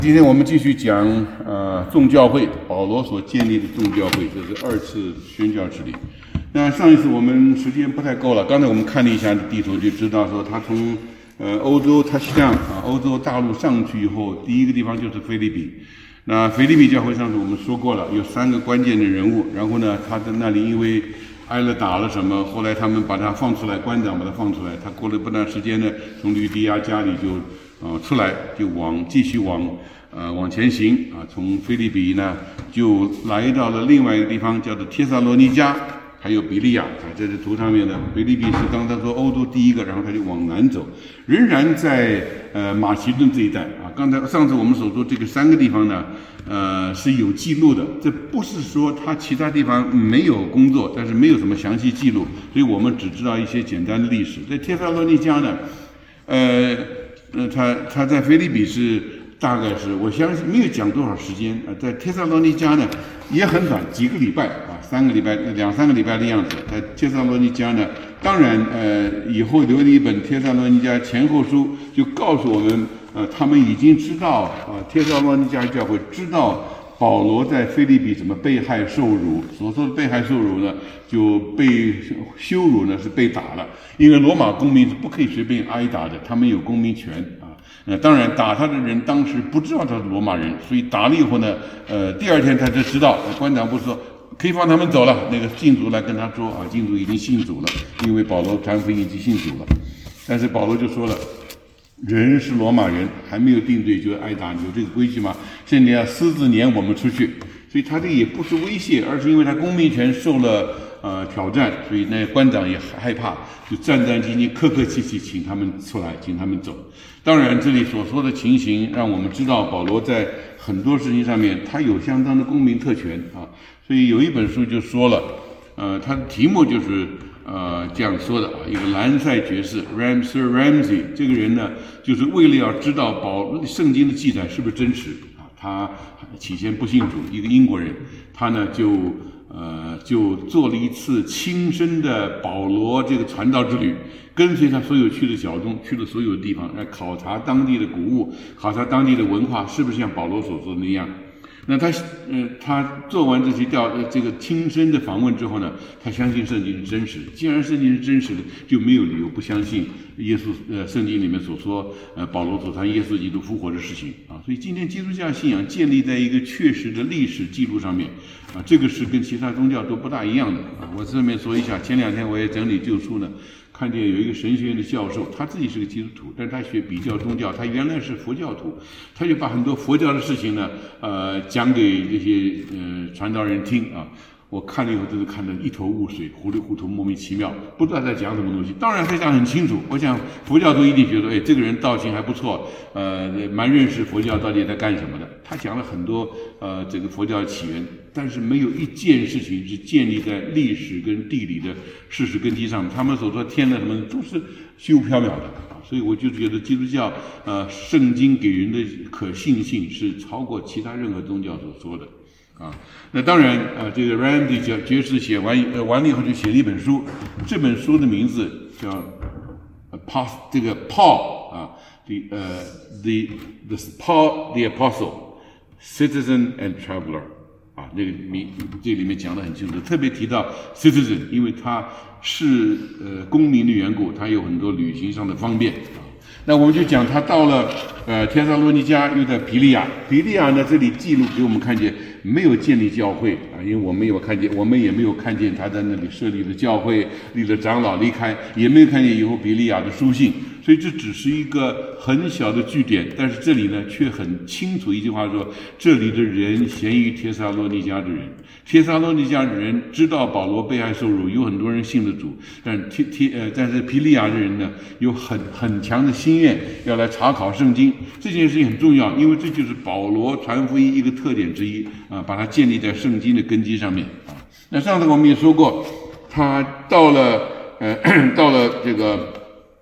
今天我们继续讲众教会，保罗所建立的众教会，这是二次宣教之旅。那上一次我们时间不太够了，刚才我们看了一下地图，就知道说他从欧洲touchdown欧洲大陆上去以后，第一个地方就是腓立比。那腓立比教会上次我们说过了，有3个关键的人物，然后呢，他在那里因为挨了打了什么，后来他们把他放出来，官长把他放出来，他过了不段时间呢，从吕底亚家里就出来，就继续往前行啊，从腓立比呢就来到了另外一个地方，叫做帖撒罗尼迦，还有比利亚啊，这是图上面的。腓立比是刚才说欧洲第一个，然后他就往南走，仍然在马其顿这一带啊。上次我们所说这个3个地方呢，是有记录的，这不是说他其他地方没有工作，但是没有什么详细记录，所以我们只知道一些简单的历史。在帖撒罗尼迦呢，他在腓立比是大概是我相信没有讲多少时间在帖撒罗尼迦呢也很短，几个礼拜啊，2-3个礼拜的样子。在帖撒罗尼迦呢，当然以后留了一本帖撒罗尼迦前后书，就告诉我们他们已经知道帖撒罗尼迦教会知道保罗在腓立比怎么被害受辱，所说的被害受辱呢，就被羞辱呢是被打了，因为罗马公民是不可以随便挨打的，他们有公民权啊。当然打他的人当时不知道他是罗马人，所以打了以后呢，第2天他就知道，官长不是说可以放他们走了，那个禁族来跟他说禁族已经信主了，因为保罗传福音已经信主了。但是保罗就说了，人是罗马人，还没有定罪就挨打，有这个规矩吗？现在要私自撵我们出去，所以他这也不是威胁，而是因为他公民权受了挑战，所以那官长也害怕，就战战兢兢、客客气气请他们出来，请他们走。当然，这里所说的情形让我们知道，保罗在很多事情上面他有相当的公民特权啊。所以有一本书就说了，他的题目就是这样说的啊，一个兰塞爵士 Sir Ramsay 这个人呢，就是为了要知道圣经的记载是不是真实啊，他起先不信主，一个英国人，他呢就做了一次亲身的保罗这个传道之旅，跟随他所有去的小众，去了所有的地方，来考察当地的古物，考察当地的文化是不是像保罗所说的那样。那他做完这个亲身的访问之后呢，他相信圣经是真实的。既然圣经是真实的，就没有理由不相信耶稣圣经里面所说保罗所传耶稣基督复活的事情啊。所以今天基督教信仰建立在一个确实的历史记录上面啊，这个是跟其他宗教都不大一样的啊。我这边说一下，前2天我也整理旧书呢，看见有一个神学院的教授，他自己是个基督徒，但是他学比较宗教，他原来是佛教徒，他就把很多佛教的事情呢，讲给这些传道人听啊。我看了以后真是看得一头雾水，糊里糊涂，莫名其妙，不知道在讲什么东西。当然他讲很清楚，我想佛教徒一定觉得，这个人道行还不错，蛮认识佛教到底在干什么的。他讲了很多这个佛教的起源，但是没有一件事情是建立在历史跟地理的事实根基上。他们所说天的什么都是虚无缥缈的啊，所以我就觉得基督教圣经给人的可信性是超过其他任何宗教所说的。那当然这个 Ramsay 爵士写完了以后就写了一本书，这本书的名字叫这个 Paul the Paul the Apostle Citizen and Traveler 啊，那个这里面讲得很清楚，特别提到 citizen， 因为他是公民的缘故，他有很多旅行上的方便啊。那我们就讲他到了帖撒罗尼迦，又在比利亚呢，这里记录给我们看见没有建立教会啊，因为我们也没有看见他在那里设立的教会，立了长老离开，也没有看见以后比利亚的书信，所以这只是一个很小的据点。但是这里呢却很清楚一句话说，这里的人咸于帖撒罗尼迦的人。帖撒罗尼迦的人知道保罗被害受辱，有很多人信了主，但是比利亚的人呢有很强的心愿要来查考圣经，这件事情很重要，因为这就是保罗传福音一个特点之一啊，把它建立在圣经的根基上面啊。那上次我们也说过，他到了这个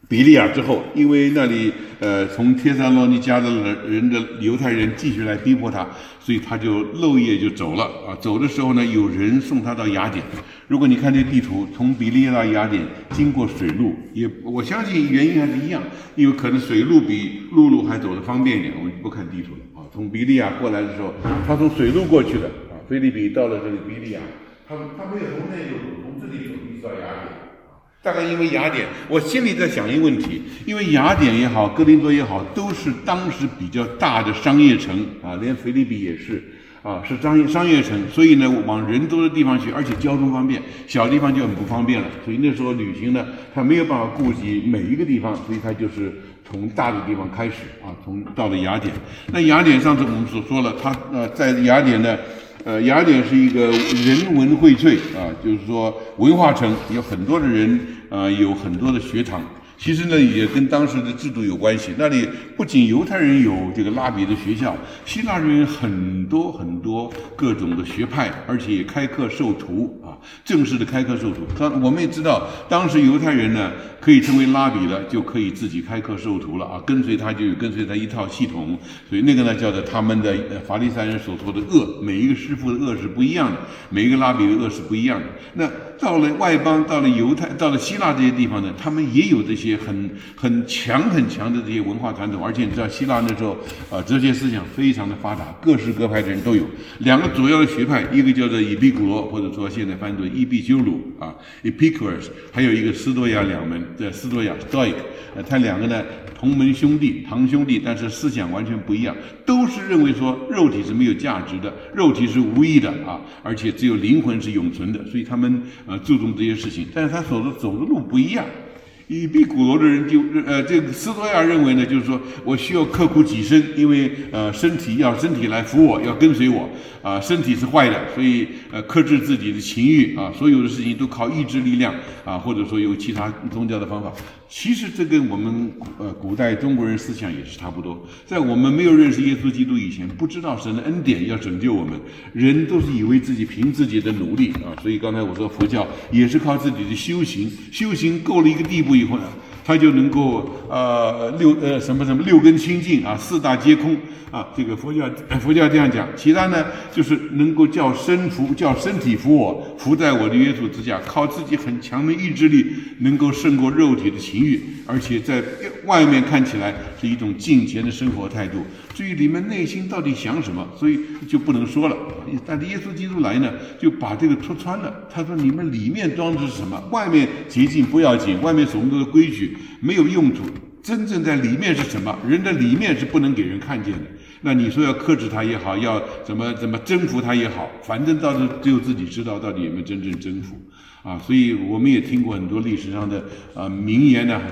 比利亚之后，因为那里从帖撒罗尼迦的犹太人继续来逼迫他，所以他就漏夜就走了啊。走的时候呢，有人送他到雅典。如果你看这地图，从比利亚到雅典经过水路，我相信原因还是一样，因为可能水路比陆路还走得方便一点。我们不看地图了啊，从比利亚过来的时候，他从水路过去的啊，腓立比到了这个比利亚，他没有从内陆从这里走一直到雅典。大概因为雅典，我心里在想一个问题，因为雅典也好，哥林多也好，都是当时比较大的商业城啊，连腓立比也是啊，是商业城，所以呢，往人多的地方去，而且交通方便，小地方就很不方便了。所以那时候旅行呢，他没有办法顾及每一个地方，所以他就是从大的地方开始啊，到了雅典。那雅典上次我们所说了，他在雅典呢。雅典是一个人文荟萃啊，就是说文化城，有很多的人有很多的学堂。其实呢，也跟当时的制度有关系。那里不仅犹太人有这个拉比的学校，希腊人很多各种的学派，而且也开课授徒啊，正式的开课授徒。我们也知道，当时犹太人呢可以成为拉比了，就可以自己开课授徒了啊，跟随他就有跟随他一套系统。所以那个呢叫做他们的法利赛人所说的恶，每一个师傅的恶是不一样的，每一个拉比的恶是不一样的。那到了外邦，到了犹太，到了希腊这些地方呢，他们也有这些很强的这些文化传统，而且你知道希腊那时候哲学思想非常的发达，各式各派的人都有。两个主要的学派，一个叫做以毕古罗，或者说现在翻译为伊壁鸠鲁啊 Epicurus， 还有一个斯多亚两门的斯多亚 Stoic， 他两个呢同门兄弟堂兄弟，但是思想完全不一样，都是认为说肉体是没有价值的，肉体是无益的啊，而且只有灵魂是永存的，所以他们注重这些事情，但是他走的路不一样。以毕古罗的人这个斯多亚认为呢，就是说我需要刻苦己身，因为身体来服我，要跟随我啊，身体是坏的，所以克制自己的情欲啊，所有的事情都靠意志力量啊，或者说有其他宗教的方法。其实这跟我们古代中国人思想也是差不多，在我们没有认识耶稣基督以前，不知道神的恩典要拯救我们，人都是以为自己凭自己的努力啊，所以刚才我说佛教也是靠自己的修行够了一个地步以后呢，他就能够六根清净啊，四大皆空啊，这个佛教这样讲。其他呢就是能够叫身体服我，服在我的约束之下，靠自己很强的意志力能够胜过肉体的情欲，而且在外面看起来是一种敬虔的生活态度，至于里面内心到底想什么，所以就不能说了。但是耶稣基督来呢，就把这个戳穿了。他说你们里面装的是什么，外面洁净不要紧，外面所有的规矩没有用处，真正在里面是什么，人的里面是不能给人看见的。那你说要克制他也好，要怎么征服他也好，反正到时只有自己知道到底有没有真正征服啊。所以我们也听过很多历史上的名言呢，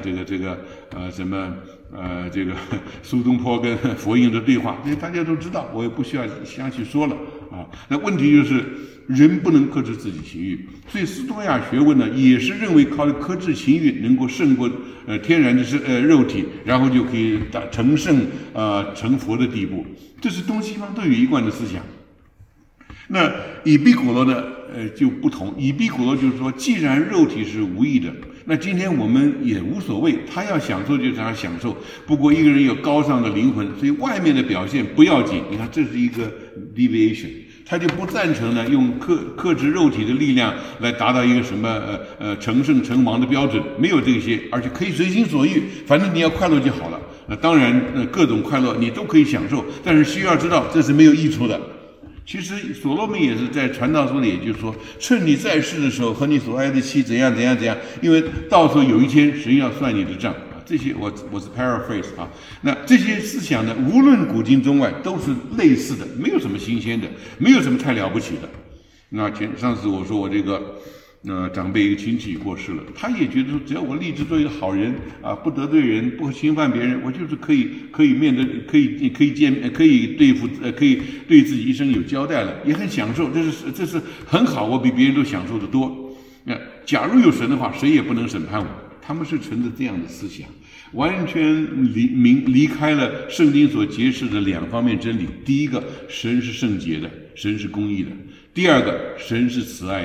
这个苏东坡跟佛印的对话，这大家都知道，我也不需要详细说了啊。那问题就是人不能克制自己情欲，所以斯多亚学问呢也是认为靠克制情欲能够胜过天然的肉体，然后就可以成圣成佛的地步。这是东西方都有一贯的思想。那以毕古罗呢就不同，以毕古罗就是说，既然肉体是无益的，那今天我们也无所谓，他要享受就是他享受。不过一个人有高尚的灵魂，所以外面的表现不要紧。你看，这是一个 deviation， 他就不赞成呢用克制肉体的力量来达到一个什么成圣成王的标准，没有这些，而且可以随心所欲，反正你要快乐就好了。当然各种快乐你都可以享受，但是需要知道这是没有益处的。其实所罗门也是在传道书里，也就是说，趁你在世的时候和你所爱的妻怎样，因为到时候有一天神要算你的账啊。这些我是 paraphrase 啊。那这些思想呢，无论古今中外都是类似的，没有什么新鲜的，没有什么太了不起的。那上次我说我这个长辈一个亲戚过世了，他也觉得说，只要我立志做一个好人啊，不得罪人，不侵犯别人，我就是可以面对，可以对付，可以对自己一生有交代了，也很享受，这是很好，我比别人都享受得多。假如有神的话，谁也不能审判我。他们是存着这样的思想，完全离开了圣经所揭示的两方面真理。第一个，神是圣洁的，神是公义的；第二个，神是慈爱的。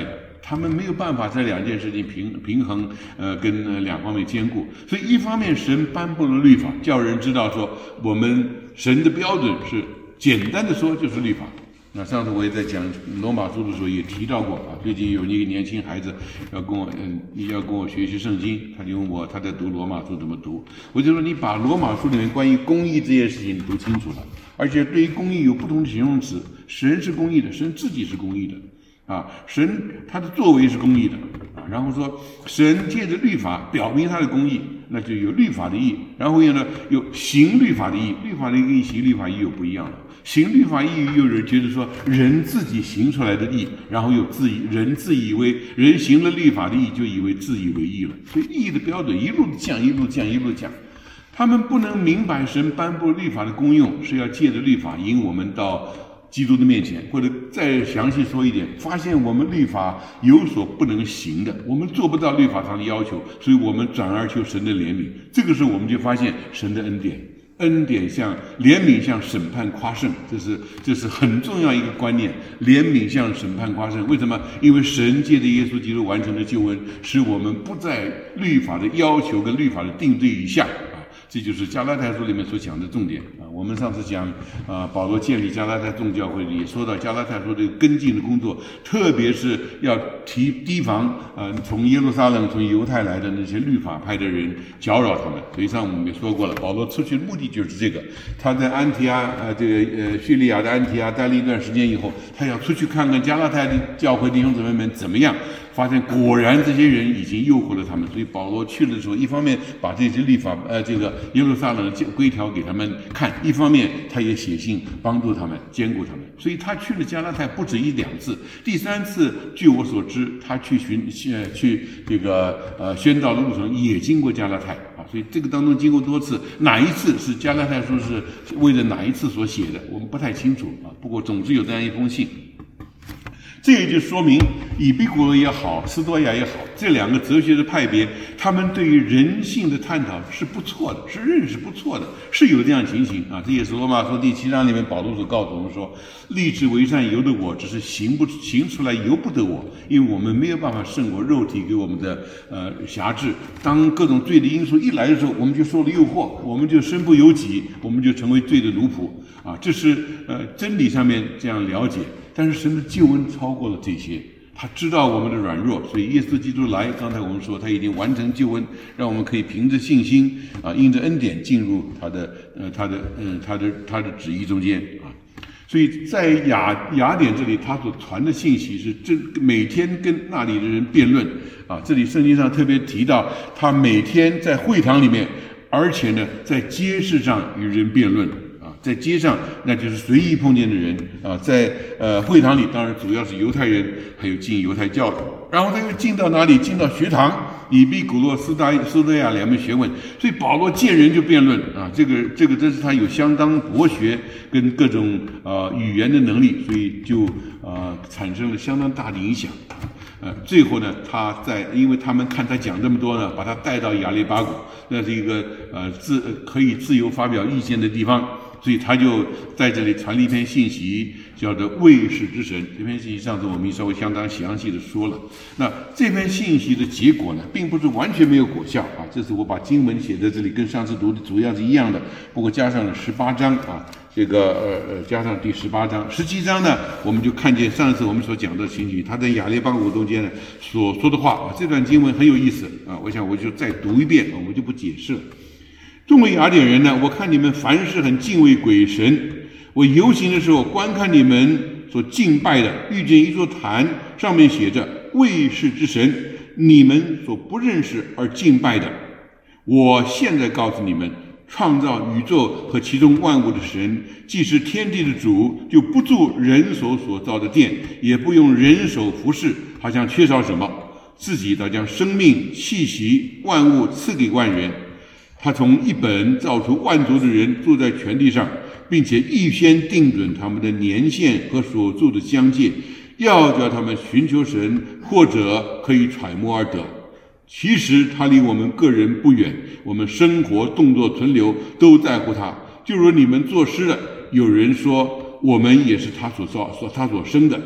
他们没有办法这两件事情平衡，跟两方面兼顾。所以一方面神颁布了律法，叫人知道说我们神的标准是简单的说就是律法。那上次我也在讲罗马书的时候也提到过啊，最近有一个年轻孩子要跟我学习圣经，他就问我他在读罗马书怎么读，我就说你把罗马书里面关于公义这件事情读清楚了，而且对于公义有不同的形容词，神是公义的，神自己是公义的。神他的作为是公义的然后说神借着律法表明他的公义，那就有律法的义，然后呢有行律法的义，律法的义跟行律法义有不一样的。行律法义有人觉得说人自己行出来的义，然后人自以为人行了律法的义，就以为自以为义了，所以义的标准一路降，他们不能明白神颁布律法的功用是要借着律法引我们到基督的面前，或者再详细说一点，发现我们律法有所不能行的，我们做不到律法上的要求，所以我们转而求神的怜悯。这个时候我们就发现神的恩典像怜悯像审判夸胜，这是很重要一个观念。怜悯像审判夸胜，为什么？因为神借着耶稣基督完成的救恩，使我们不在律法的要求跟律法的定罪以下。这就是加拉太书里面所讲的重点我们上次讲保罗建立加拉太众教会也说到加拉太书这个跟进的工作，特别是要提防从耶路撒冷从犹太来的那些律法派的人搅扰他们。所以上我们也说过了，保罗出去的目的就是这个。他在安提阿叙利亚的安提阿待了一段时间以后，他要出去看看加拉太的教会弟兄姊妹们怎么样，发现果然这些人已经诱惑了他们。所以保罗去的时候，一方面把这些律法这个耶路撒冷的规条给他们看，一方面他也写信帮助他们兼顾他们。所以他去了加拉太不止1-2次，第3次据我所知他去这个宣道的路程也经过加拉太所以这个当中经过多次，哪一次是加拉太书是为了哪一次所写的我们不太清楚不过总之有这样一封信。这也就说明以毕古罗也好，斯多亚也好，这两个哲学的派别，他们对于人性的探讨是不错的，是认识不错的，是有这样情形这也是罗马书第7章里面保罗所告诉我们说，立志为善由得我，只是行出来由不得我，因为我们没有办法胜过肉体给我们的辖制。当各种罪的因素一来的时候，我们就受了诱惑，我们就身不由己，我们就成为罪的奴仆这是真理上面这样了解。但是神的救恩超过了这些，他知道我们的软弱，所以耶稣基督来，刚才我们说他已经完成救恩，让我们可以凭着信心因着恩典进入他的旨意中间所以在雅典这里，他所传的信息是每天跟那里的人辩论这里圣经上特别提到，他每天在会堂里面，而且呢在街市上与人辩论在街上那就是随意碰见的人在会堂里当然主要是犹太人，还有进犹太教的，然后他又进到哪里？进到学堂，以毕古罗斯多亚2门学问。所以保罗见人就辩论这个真是他有相当博学跟各种语言的能力，所以就产生了相当大的影响最后呢，因为他们看他讲这么多呢，把他带到亚利巴谷，那是一个可以自由发表意见的地方。所以他就在这里传了一篇信息，叫做卫士之神。这篇信息上次我们稍微相当详细的说了。那这篇信息的结果呢，并不是完全没有果效这是我把经文写在这里，跟上次读的主要是一样的，不过加上了18章这个加上第18章、17章呢，我们就看见上次我们所讲的情形，他在亚利巴谷中间呢所说的话这段经文很有意思我想我就再读一遍我就不解释了。众位雅典人呢，我看你们凡事很敬畏鬼神。我游行的时候，观看你们所敬拜的，遇见一座坛，上面写着卫士之神，你们所不认识而敬拜的。我现在告诉你们，创造宇宙和其中万物的神，既是天地的主，就不住人手所造的殿，也不用人手服侍，好像缺少什么，自己倒将生命气息万物赐给万人。他从一本造出万族的人住在全地上，并且预先定准他们的年限和所住的疆界，要叫他们寻求神，或者可以揣摩而得。其实他离我们个人不远，我们生活动作存留都在乎他。就如你们作诗的，有人说我们也是他所生的，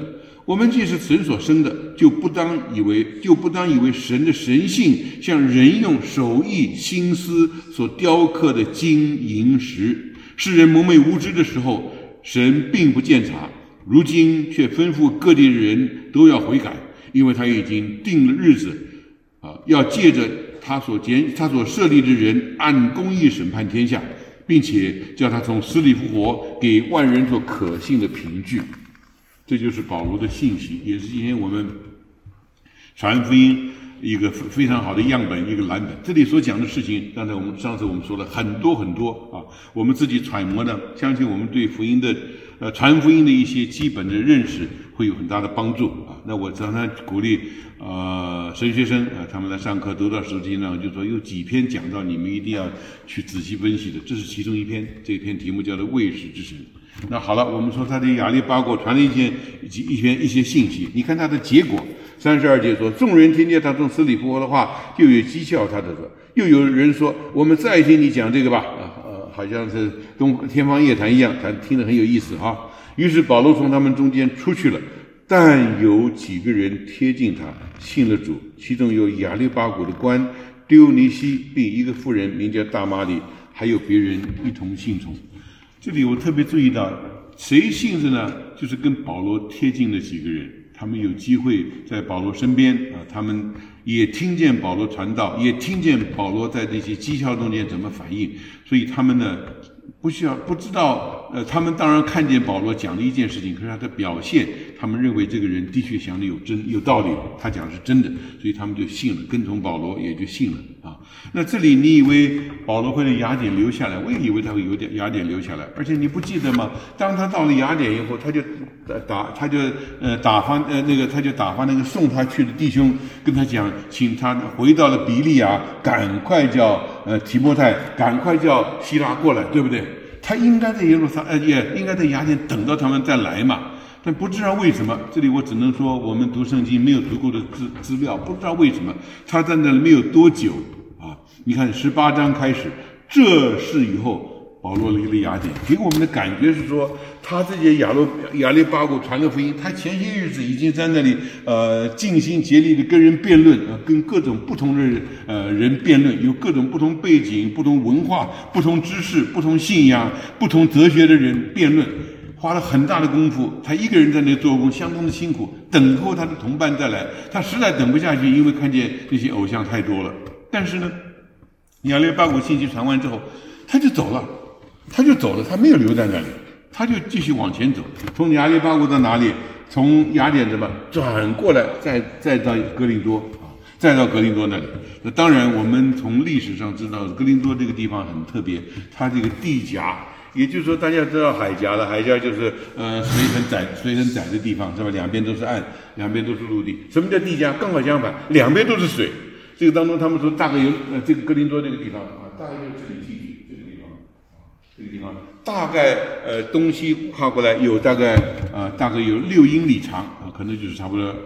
我们既是神所生的，就不当以为神的神性像人用手艺心思所雕刻的金银石。世人蒙昧无知的时候，神并不鉴察，如今却吩咐各地的人都要悔改，因为他已经定了日子，要借着他所设立的人按公义审判天下，并且叫他从死里复活，给万人做可信的凭据。这就是保罗的信息，也是今天我们传福音一个非常好的样本，一个蓝本。这里所讲的事情，刚才上次我们说了很多很多啊，我们自己揣摩呢，相信我们对福音的传福音的一些基本的认识会有很大的帮助啊。那我常常鼓励神学生他们来上课读到圣经呢，就说有几篇讲到你们一定要去仔细分析的，这是其中一篇，这篇题目叫做未始之神。那好了，我们说他对亚利巴果传了一些信息，你看他的结果，32节说，众人听见他从死里复活的话，就有讥笑他的说，又有人说，我们再听你讲这个吧，好像是天方夜谭一样，他听得很有意思哈。于是保罗从他们中间出去了，但有几个人贴近他，信了主，其中有亚利巴果的官丢尼西，并一个妇人名叫大马里，还有别人一同信从。这里我特别注意到，谁信着呢？就是跟保罗贴近的几个人，他们有机会在保罗身边他们也听见保罗传道，也听见保罗在这些讥笑中间怎么反应，所以他们呢不知道他们当然看见保罗讲的一件事情，可是他的表现，他们认为这个人的确讲的有道理，他讲的是真的，所以他们就信了，跟从保罗也就信了啊。那这里你以为保罗会在雅典留下来，我也以为他会有点雅典留下来，而且你不记得吗？当他到了雅典以后，他就打发那个送他去的弟兄，跟他讲，请他回到了比利亚，赶快叫提摩太，赶快叫希拉过来，对不对？他应该在耶路撒也应该在雅典等到他们再来嘛。但不知道为什么，这里我只能说我们读圣经没有足够的资料，不知道为什么他在那里没有多久啊。你看18章开始，这事以后保罗离了雅典，给我们的感觉是说，他这些亚利巴果传的福音，他前些日子已经在那里尽心竭力的跟人辩论，跟各种不同的人辩论，有各种不同背景、不同文化、不同知识、不同信仰、不同哲学的人辩论，花了很大的功夫，他一个人在那里做工，相当的辛苦，等候他的同伴再来，他实在等不下去，因为看见那些偶像太多了。但是呢，亚利巴果信息传完之后，他就走了，他没有留在那里，他就继续往前走，从亚利巴果到哪里？从雅典怎么转过来，再到格林多再到格林多那里。那当然，我们从历史上知道，格林多这个地方很特别，它这个地夹，也就是说，大家知道海峡了，海峡就是水很窄的地方，是吧？两边都是岸，两边都是陆地。什么叫地夹？刚好相反，两边都是水。这个当中，他们说大概有这个格林多这个地方大概就是这里进去这个地方大概东西跨过来有大概有6英里长可能就是差不多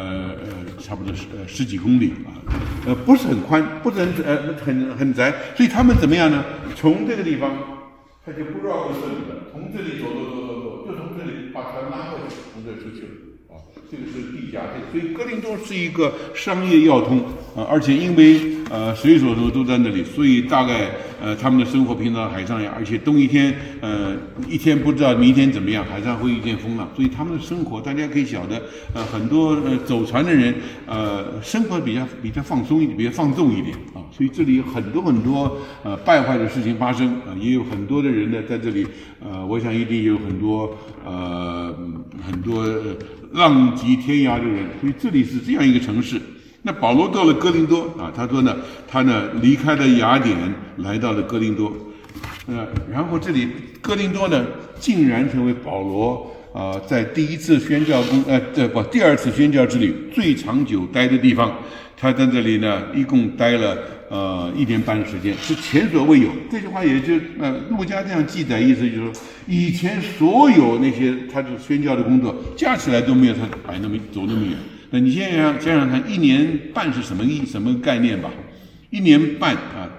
10几公里不是很宽，不是很窄，所以他们怎么样呢？从这个地方他就不绕过这里了，从这里走，就从这里把船拉过去，从这出去了这个是地夹，所以格林多是一个商业要通而且因为水手都在那里，所以大概他们的生活平常海上呀，而且东一天一天不知道明天怎么样，海上会遇见风浪，所以他们的生活大家可以晓得很多走船的人生活比较放松一点，比较放纵一点所以这里有很多败坏的事情发生也有很多的人呢在这里我想一定有很多浪迹天涯的人，所以这里是这样一个城市。那保罗到了哥林多他说呢，他呢离开了雅典，来到了哥林多，然后这里哥林多呢，竟然成为保罗在第二次宣教之旅最长久待的地方。他在这里呢，一共待了1年半的时间，是前所未有。这句话也就路加这样记载，意思就是说，以前所有那些他的宣教的工作加起来都没有他走那么远。那你想想看，1年半是什么概念吧？1年半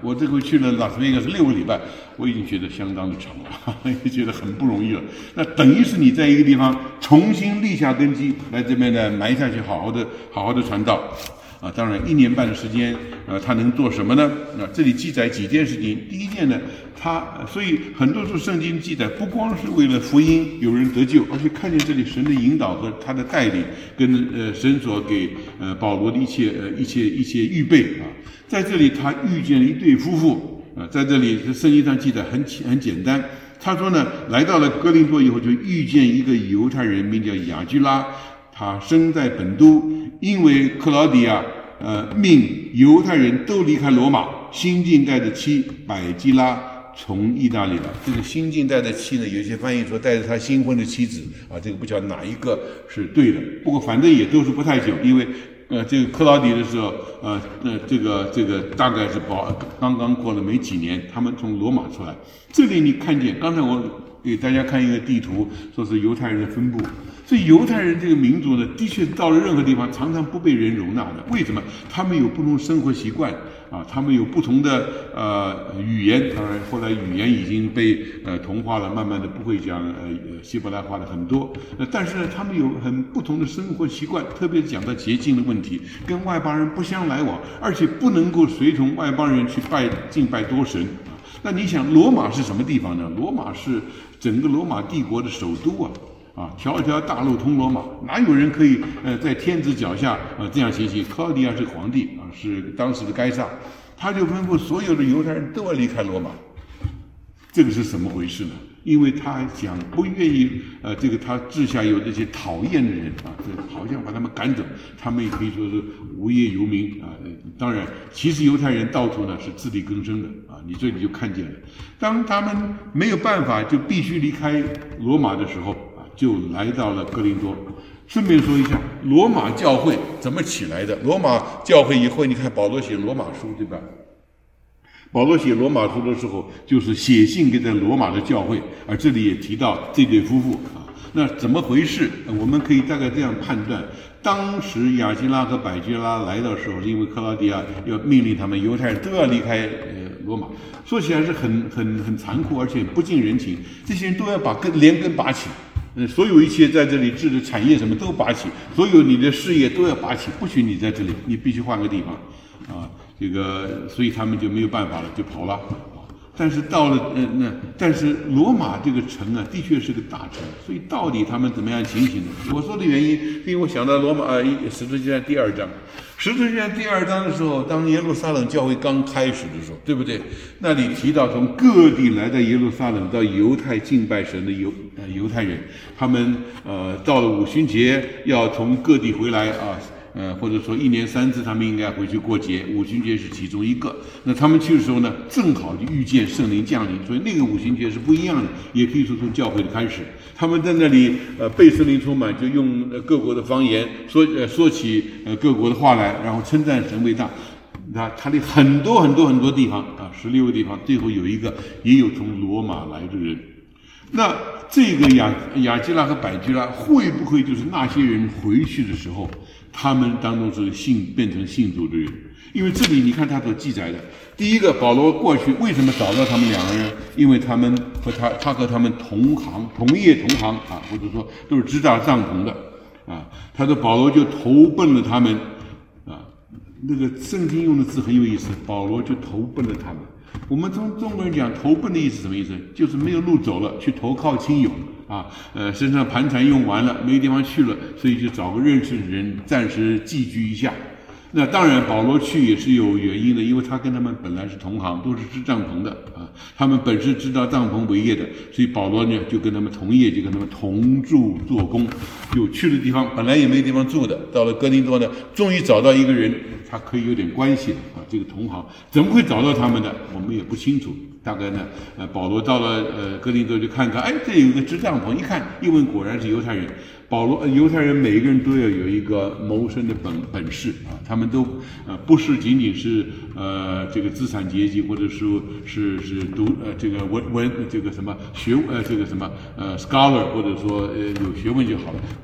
我这回去了拉斯维加斯6个礼拜，我已经觉得相当的长了，也觉得很不容易了。那等于是你在一个地方重新立下根基，来这边呢埋下去，好好的传道。当然1年半的时间，他能做什么呢？这里记载几件事情。第一件呢，所以很多处圣经记载，不光是为了福音有人得救，而且看见这里神的引导和他的带领，跟神所给保罗的一切预备啊。在这里他遇见了一对夫妇在这里圣经上记载很简单。他说呢，来到了哥林多以后，就遇见一个犹太人，名叫雅居拉。他生在本都，因为克劳迪亚命犹太人都离开罗马，新近代的妻百基拉从意大利来。这个新近代的妻呢，有些翻译说带着他新婚的妻子这个不晓得哪一个是对的，不过反正也都是不太久，因为这个克劳迪的时候这个大概是刚刚过了没几年，他们从罗马出来。这里你看见，刚才我给大家看一个地图，说是犹太人的分布。所以犹太人这个民族呢，的确到了任何地方常常不被人容纳的。为什么？他们有不同生活习惯他们有不同的语言。当然后来语言已经被同化了，慢慢的不会讲希伯来话的很多。但是呢，他们有很不同的生活习惯，特别讲到洁净的问题，跟外邦人不相来往，而且不能够随从外邦人去敬拜多神那你想罗马是什么地方呢？罗马是整个罗马帝国的首都条条大路通罗马，哪有人可以在天子脚下这样行？克劳迪亚是皇帝是当时的该撒，他就吩咐所有的犹太人都要离开罗马。这个是怎么回事呢？因为他想不愿意他治下有这些讨厌的人好像把他们赶走，他们也可以说是无业游民当然，其实犹太人到处呢是自力更生的你这里就看见了。当他们没有办法就必须离开罗马的时候就来到了哥林多。顺便说一下，罗马教会怎么起来的？罗马教会以后，你看保罗写罗马书，对吧？保罗写罗马书的时候，就是写信给在罗马的教会，而这里也提到这对夫妇那怎么回事？我们可以大概这样判断：当时雅基拉和百基拉来的时候，因为克劳迪亚要命令他们犹太人都要离开罗马，说起来是很残酷，而且不近人情。这些人都要把连根拔起。所有一切在这里治的产业什么都拔起，所有你的事业都要拔起，不许你在这里，你必须换个地方所以他们就没有办法了，就跑了但是到了但是罗马这个城的确是个大城，所以到底他们怎么样情形呢？我说的原因是因为我想到罗马使徒行传第2章，使徒行传第2章的时候，当耶路撒冷教会刚开始的时候，对不对？那里提到从各地来到耶路撒冷到犹太敬拜神的犹太人，他们到了五旬节要从各地回来或者说1年3次他们应该回去过节，五旬节是其中一个。那他们去的时候呢，正好就遇见圣灵降临，所以那个五旬节是不一样的，也可以说从教会的开始。他们在那里被圣灵充满，就用各国的方言说起各国的话来，然后称赞神伟大。他的很多地方16个地方，最后有一个也有从罗马来的人。那这个雅基拉和百基拉会不会就是那些人回去的时候，他们当中是变成信主的人？因为这里你看他所记载的，第一个保罗过去为什么找到他们2个人？因为他们和他和他们同业同行或者说都是支搭帐篷的他说保罗就投奔了他们那个圣经用的字很有意思，保罗就投奔了他们。我们中国人讲投奔的意思什么意思？就是没有路走了，去投靠亲友身上盘缠用完了，没地方去了，所以就找个认识的人暂时寄居一下。那当然保罗去也是有原因的，因为他跟他们本来是同行，都是支帐篷的他们本是支到帐篷为业的，所以保罗呢就跟他们同业，就跟他们同住做工。有去的地方本来也没地方住的，到了哥林多呢，终于找到一个人，他可以有点关系的这个同行怎么会找到他们的，我们也不清楚。大概呢保罗到了哥林多就看看，这有一个支帐篷，一看一问果然是犹太人。犹太人每一个人都要有一个谋生的本事他们都不是仅仅是这个资产阶级，或者说是读这个这个什么学这个什么scholar， 或者说有学问就好了。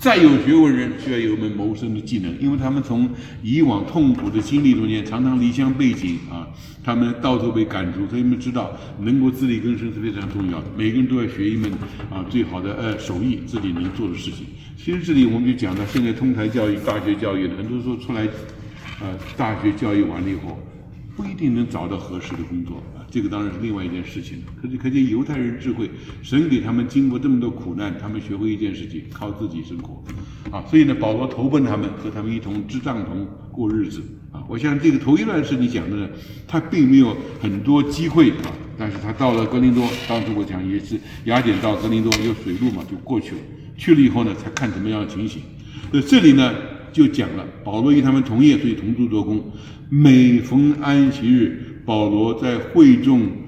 再有学问人需要有一门谋生的技能，因为他们从以往痛苦的经历中间，常常离乡背井啊，他们到处被赶逐，所以你们知道，能够自力更生是非常重要的。每个人都要学一门最好的手艺，自己能做的事情。其实这里我们就讲到，现在通才教育、大学教育呢，很多时候出来，大学教育完了以后，不一定能找到合适的工作啊，这个当然是另外一件事情了。可见犹太人智慧，神给他们经过这么多苦难，他们学会一件事情，靠自己生活啊。所以呢，保罗投奔他们，和他们一同支帐篷过日子啊。我想这个头一段是你讲的呢，他并没有很多机会啊，但是他到了哥林多，当时我讲也是雅典到哥林多有水路嘛，就过去了。去了以后呢，才看怎么样的情形。这里呢就讲了，保罗与他们同业，所以同住做工。每逢安息日，保罗在会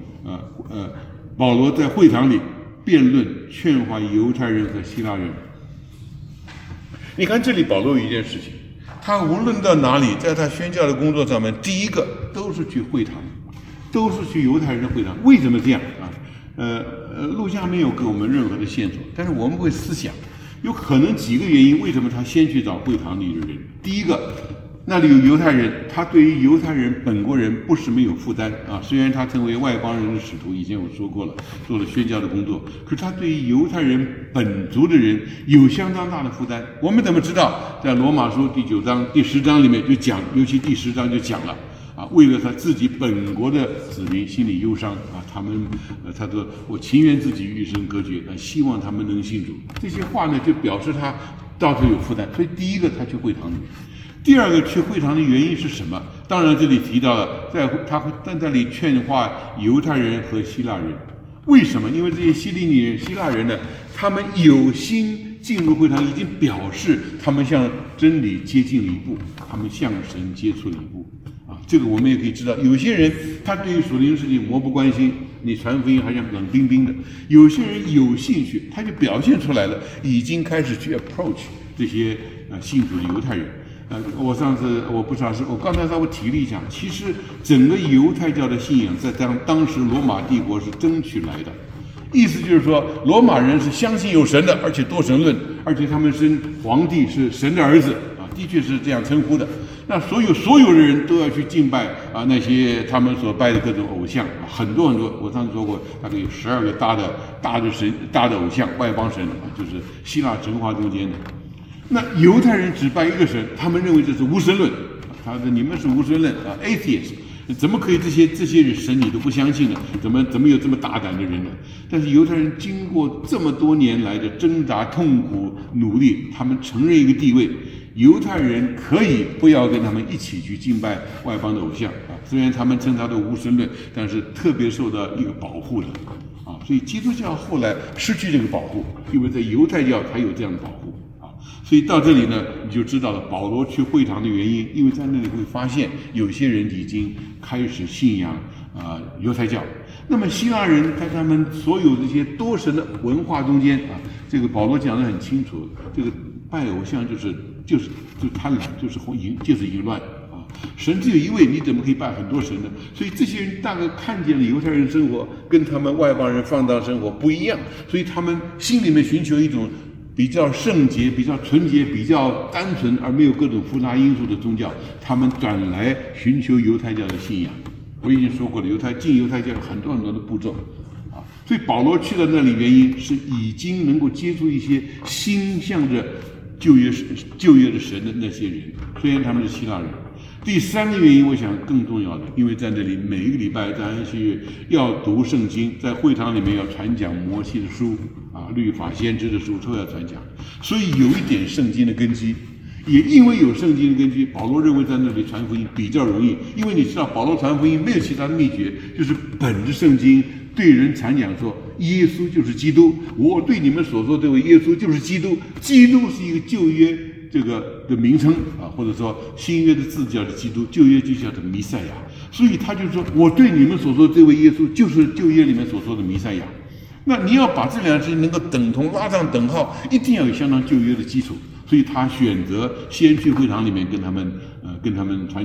堂里辩论劝化犹太人和希腊人。你看这里保罗有一件事情，他无论到哪里，在他宣教的工作上面，第一个都是去会堂，都是去犹太人的会堂。为什么这样啊？路加没有给我们任何的线索，但是我们会思想，有可能几个原因，为什么他先去找会堂里的人？第一个，那里有犹太人，他对于犹太人本国人不是没有负担啊。虽然他成为外邦人的使徒，以前我说过了，做了宣教的工作，可是他对于犹太人本族的人有相当大的负担。我们怎么知道？在罗马书第9章、第10章里面就讲，尤其第10章就讲了。为了他自己本国的子民心里忧伤啊，他说我情愿自己与神隔绝，希望他们能信主。这些话呢，就表示他到处有负担。所以第一个他去会堂里面，第二个去会堂的原因是什么？当然这里提到了，他会在这里劝化犹太人和希腊人。为什么？因为这些希利尼人、希腊人呢，他们有心进入会堂，已经表示他们向真理接近了一步，他们向神接触了一步。这个我们也可以知道，有些人他对于属灵事情漠不关心，你传福音好像冷冰冰的；有些人有兴趣，他就表现出来了，已经开始去 approach 这些信主的犹太人。我刚才稍微提了一下，其实整个犹太教的信仰在当时罗马帝国是争取来的，意思就是说，罗马人是相信有神的，而且多神论，而且他们称皇帝是神的儿子啊，的确是这样称呼的。那所有的人都要去敬拜那些他们所拜的各种偶像，很多，我上次说过，大概有12个大的偶像，外邦神就是希腊神话中间的。那犹太人只拜一个神，他们认为这是无神论，他说你们是无神论atheist， 怎么可以这些神你都不相信呢？怎么有这么大胆的人呢？但是犹太人经过这么多年来的挣扎、痛苦、努力，他们承认一个地位。犹太人可以不要跟他们一起去敬拜外邦的偶像虽然他们称他的无神论，但是特别受到一个保护的所以基督教后来失去这个保护，因为在犹太教才有这样的保护所以到这里呢，你就知道了保罗去会堂的原因，因为在那里会发现有些人已经开始信仰犹太教。那么希腊人在他们所有这些多神的文化中间这个保罗讲得很清楚，这个拜偶像就是贪婪，就是淫乱神只有一位，你怎么可以拜很多神呢？所以这些人大概看见了犹太人生活跟他们外邦人放荡生活不一样，所以他们心里面寻求一种比较圣洁、比较纯洁、比较单纯而没有各种复杂因素的宗教，他们转来寻求犹太教的信仰。我已经说过了，进犹太教有很多的步骤所以保罗去到那里原因是已经能够接触一些心向着旧约的神的那些人，虽然他们是希腊人。第三个原因我想更重要的，因为在那里每一个礼拜在安息日要读圣经，在会堂里面要传讲摩西的书律法先知的书都要传讲，所以有一点圣经的根基。也因为有圣经的根据，保罗认为在那里传福音比较容易，因为你知道保罗传福音没有其他的秘诀，就是本着圣经对人传讲说耶稣就是基督，我对你们所说这位耶稣就是基督，基督是一个旧约这个的名称或者说新约的字叫的基督，旧约就叫做弥赛亚，所以他就说我对你们所说这位耶稣就是旧约里面所说的弥赛亚。那你要把这两个事情能够等同拉上等号，一定要有相当旧约的基础，所以他选择先去会堂里面跟他们传讲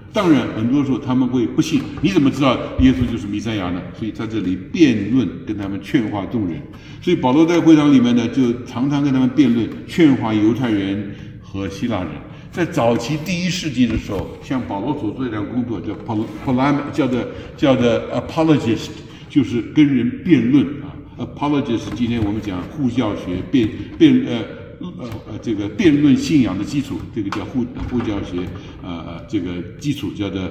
当然，很多时候他们会不信，你怎么知道耶稣就是弥赛亚呢？所以在这里辩论，跟他们劝化众人。所以保罗在会堂里面呢，就常常跟他们辩论，劝化犹太人和希腊人。在早期第1世纪的时候，像保罗所做的这样工作叫做 apologist， 就是跟人辩论啊。apologist 今天我们讲护教学这个辩论信仰的基础，这个叫护教学，这个基础叫做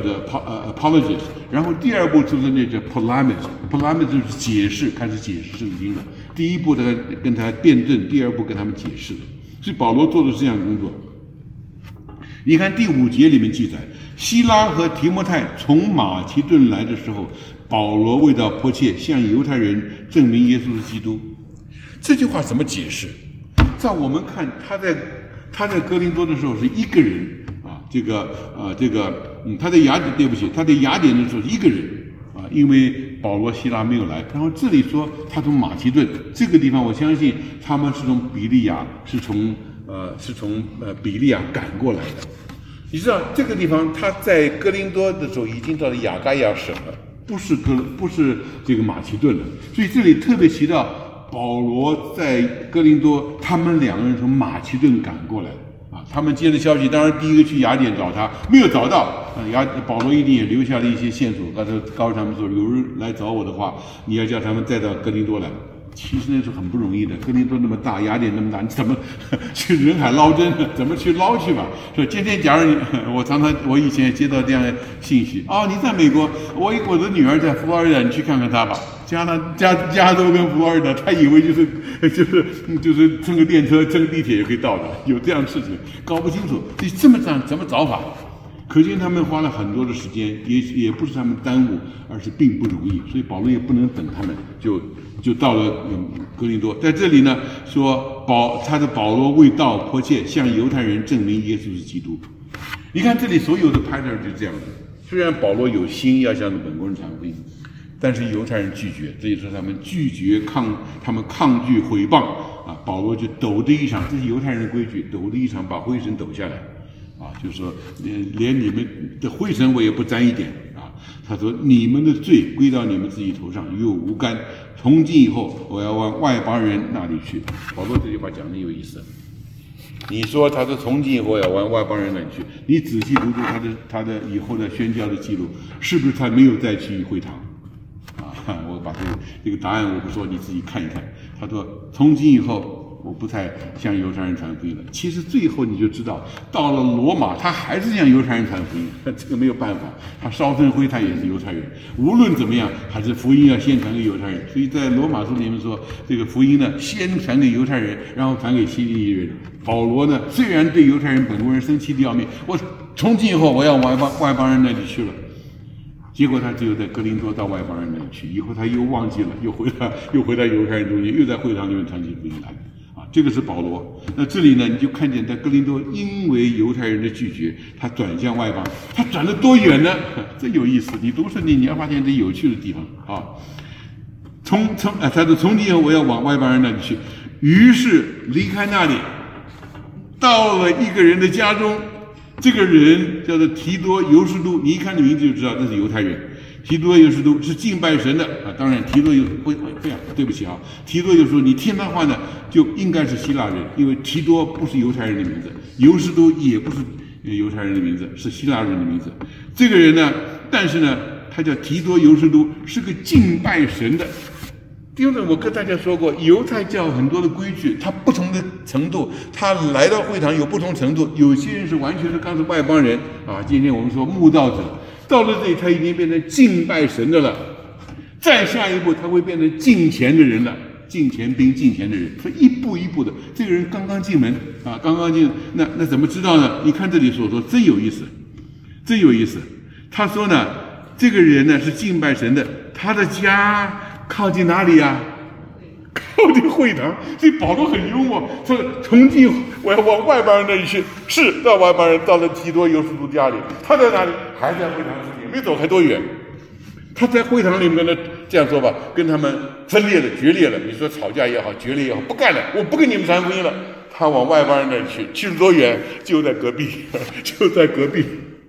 apologist。然后第2步就是那叫 polemics 就是解释，开始解释圣经了。第1步呢跟他辩论，第2步跟他们解释。所以保罗做的是这样的工作。你看第5节里面记载，希拉和提摩太从马其顿来的时候，保罗为到迫切向犹太人证明耶稣是基督。这句话怎么解释？在我们看，他在哥林多的时候是一个人啊，他在雅典的时候是一个人啊，因为保罗、希拉没有来。然后这里说他从马其顿这个地方，我相信他们是从比利亚，是从比利亚赶过来的。你知道这个地方他在哥林多的时候已经到了亚该亚省了，不是这个马其顿了。所以这里特别提到保罗在哥林多，他们2个人从马其顿赶过来啊。他们接的消息，当然第一个去雅典找他，没有找到保罗一定也留下了一些线索，告诉他们说，有人来找我的话，你要叫他们再到哥林多来。其实那是很不容易的，哥林多那么大，雅典那么大，你怎么去人海捞针呢？怎么去捞去吧？说今天假如我以前也接到这样的信息，你在美国，我的女儿在佛罗里达，你去看看她吧。加州跟佛罗里达，他以为就是乘个电车、乘个地铁也可以到的，有这样的事情，搞不清楚。这么怎么找法？可见他们花了很多的时间，也不是他们耽误，而是并不容易。所以保罗也不能等他们，就到了哥林多。在这里呢，说保罗为道迫切向犹太人证明耶稣是基督。你看这里所有的 pattern 就是这样的。虽然保罗有心要向本国人传福音，但是犹太人拒绝，这就是他们拒绝他们抗拒毁谤啊。保罗就抖的一场，这是犹太人的规矩，抖的一场把灰尘抖下来啊，就是说连你们的灰尘我也不沾一点啊。他说你们的罪归到你们自己头上，与我无干。从今以后，我要往外邦人那里去。保罗这句话讲的有意思。你说他说从今以后要往外邦人那里去，你仔细读读他的以后的宣教的记录，是不是他没有再去会堂？我把这个答案我不说，你自己看一看。他说从今以后我不再向犹太人传福音了。其实最后你就知道，到了罗马他还是向犹太人传福音，这个没有办法。他烧灯灰他也是犹太人，无论怎么样还是福音要先传给犹太人。所以在罗马书里面说，这个福音呢先传给犹太人，然后传给希利尼人。保罗呢虽然对犹太人本国人生气的要命，我从今以后我要往外邦人那里去了。结果他只有在哥林多到外邦人那里去，以后他又忘记了，又回到犹太人中间，又在会堂里面传起福音来啊。这个是保罗。那这里呢，你就看见在哥林多，因为犹太人的拒绝，他转向外邦。他转得多远呢？这有意思。你读圣经，你要发现这有趣的地方啊。他说从今以后我要往外邦人那里去，于是离开那里，到了一个人的家中。这个人叫做提多犹士都，你一看这名字就知道这是犹太人。提多犹士都是敬拜神的啊，当然提多对不起啊，提多犹士都你听他话呢，就应该是希腊人，因为提多不是犹太人的名字，犹士都也不是犹太人的名字，是希腊人的名字。这个人呢，但是呢，他叫提多犹士都，是个敬拜神的。弟兄们，我跟大家说过，犹太教很多的规矩，它不同的程度，他来到会堂有不同程度。有些人是完全是刚是外邦人啊，今天我们说慕道者，到了这里他已经变成敬拜神的了。再下一步，他会变成敬钱的人了，敬钱兵、敬钱的人。所以一步一步的，这个人刚刚进门啊，刚刚进，那怎么知道呢？你看这里所说，真有意思，真有意思。他说呢，这个人呢是敬拜神的，他的家靠近哪里啊？靠近会堂。所以保罗很幽默，说从今我要往外邦人那里去。是到外邦人，到了提多犹士都家里，他在哪里？还在会堂附近，没走开多远。他在会堂里面呢，这样说吧，跟他们分裂了、决裂了。你说吵架也好，决裂也好，不干了，我不跟你们传福音了。他往外邦人那里去了多远？就在隔壁，就在隔壁。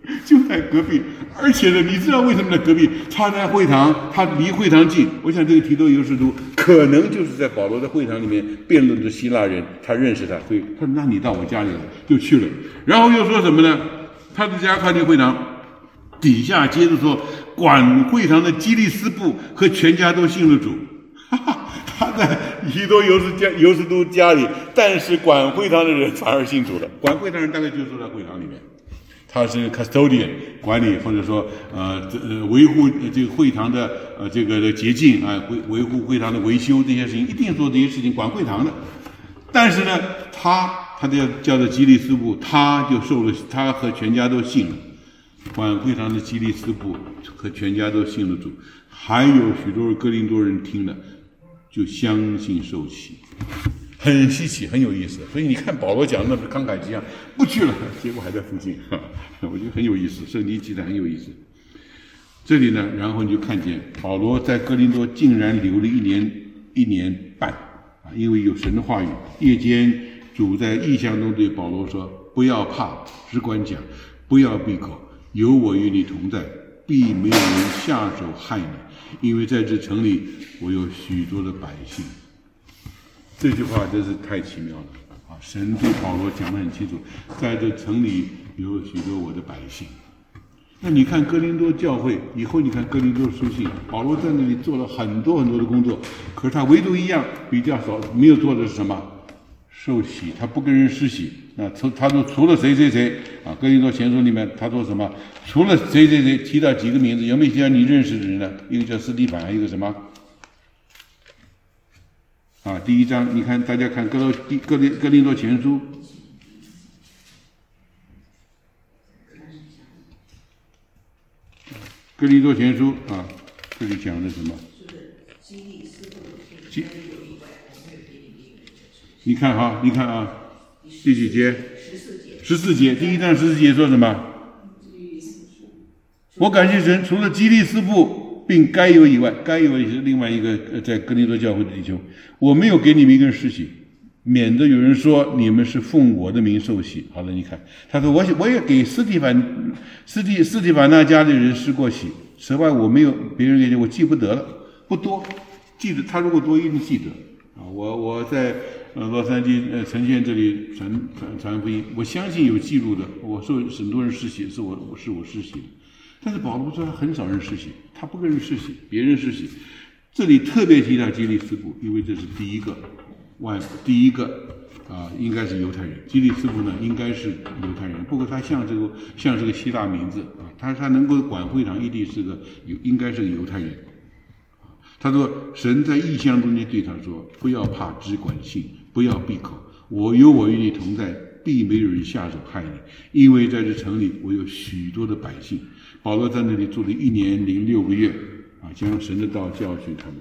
就在隔壁。而且呢，你知道为什么在隔壁？他在会堂，他离会堂近。我想这个提多犹士都可能就是在保罗的会堂里面辩论的希腊人，他认识他，所以他说：“那你到我家里来。”就去了。然后又说什么呢？他的家靠近会堂，底下接着说，管会堂的基利斯布和全家都信了主。哈哈，他在提多犹士都家里，但是管会堂的人反而信主了。管会堂人大概就住在会堂里面。他是 custodian 管理，或者说维护这个会堂的这个洁净啊，维护会堂的维修这些事情，一定做这些事情，管会堂的。但是呢，他叫做基利斯布，他就受了，他和全家都信了。管会堂的基利斯布和全家都信了主，还有许多哥林多人听了就相信受洗。很稀奇，很有意思。所以你看保罗讲那是慷慨激昂，不去了，结果还在附近，我觉得很有意思，圣经记载很有意思。这里呢，然后你就看见保罗在哥林多竟然留了一年半啊，因为有神的话语。夜间主在异象中对保罗说：“不要怕，只管讲，不要闭口，有我与你同在，必没有人下手害你，因为在这城里我有许多的百姓。”这句话真是太奇妙了啊！神对保罗讲得很清楚，在这城里有许多我的百姓。那你看哥林多教会以后，你看哥林多书信，保罗在那里做了很多很多的工作，可是他唯独一样比较少没有做的是什么？受洗，他不跟人施洗。那他说除了谁谁谁啊，哥林多前书里面他说什么？除了谁谁谁，提到几个名字，有没有提到你认识的人呢？一个叫斯蒂凡，一个什么？啊，第一章，你看，大家看哥林多前书，哥林多前书啊，这里讲的什么？你看哈，你看啊，第几节？14节，第一章14节说什么？我感谢神，除了基利斯布并该有以外，该有也是另外一个在哥林多教会的弟兄，我没有给你们一个人施洗，免得有人说你们是奉我的名受洗。好了，你看，他说我也给斯蒂凡那家的人施过洗，此外我没有别人给我记不得了，不多，记得他如果多一定记得啊。我在洛杉矶呈现这里传福音，我相信有记录的，我受很多人施洗，是我施洗的。但是保罗说他很少人施洗，他不跟人施洗，别人施洗。这里特别提到基利斯布，因为这是第一个应该是犹太人。基利斯布呢应该是犹太人，不过他像这个希腊名字啊，他能够管会堂，一定是应该是个犹太人。他说神在异象中间对他说：“不要怕，只管信，不要闭口。我与你同在，必没有人下手害你，因为在这城里我有许多的百姓。”保罗在那里住了1年06个月啊，将神的道教训他们。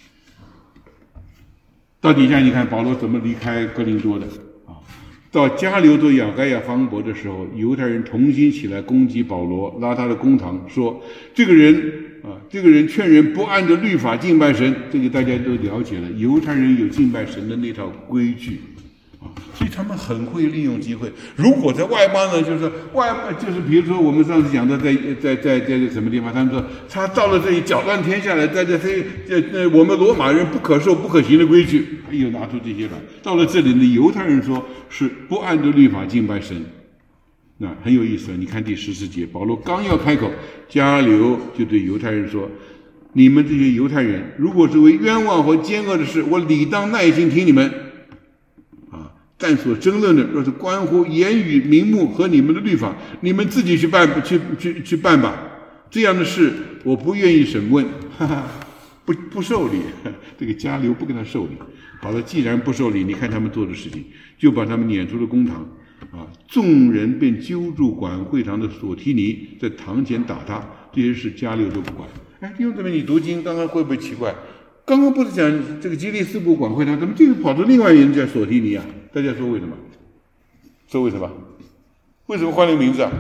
到底下你看保罗怎么离开哥林多的啊？到加流多亚该亚方伯的时候，犹太人同心起来攻击保罗，拉他的公堂，说这个人劝人不按着律法敬拜神，这个大家都了解了。犹太人有敬拜神的那套规矩啊，所以他们很会利用机会。如果在外邦呢，就是比如说我们上次讲的在什么地方，他们说他到了这里搅乱天下来，在这我们罗马人不可受不可行的规矩，又拿出这些来。到了这里呢，犹太人说是不按照律法敬拜神，那很有意思。你看第14节，保罗刚要开口，加流就对犹太人说：“你们这些犹太人，如果是为冤枉和奸恶的事，我理当耐心听你们。但所争论的若是关乎言语名目和你们的律法，你们自己去办吧。这样的事我不愿意审问，不受理。这个加流不跟他受理。好了，既然不受理，你看他们做的事情，就把他们撵出了公堂啊！众人便揪住管会堂的索提尼，在堂前打他。这些事加流都不管。哎，弟兄姊妹，你读经刚刚会不会奇怪？刚刚不是讲这个基利斯布管会堂，怎么这个跑出另外一个人叫索提尼啊？大家说为什么？说为什么？为什么换了个名字啊？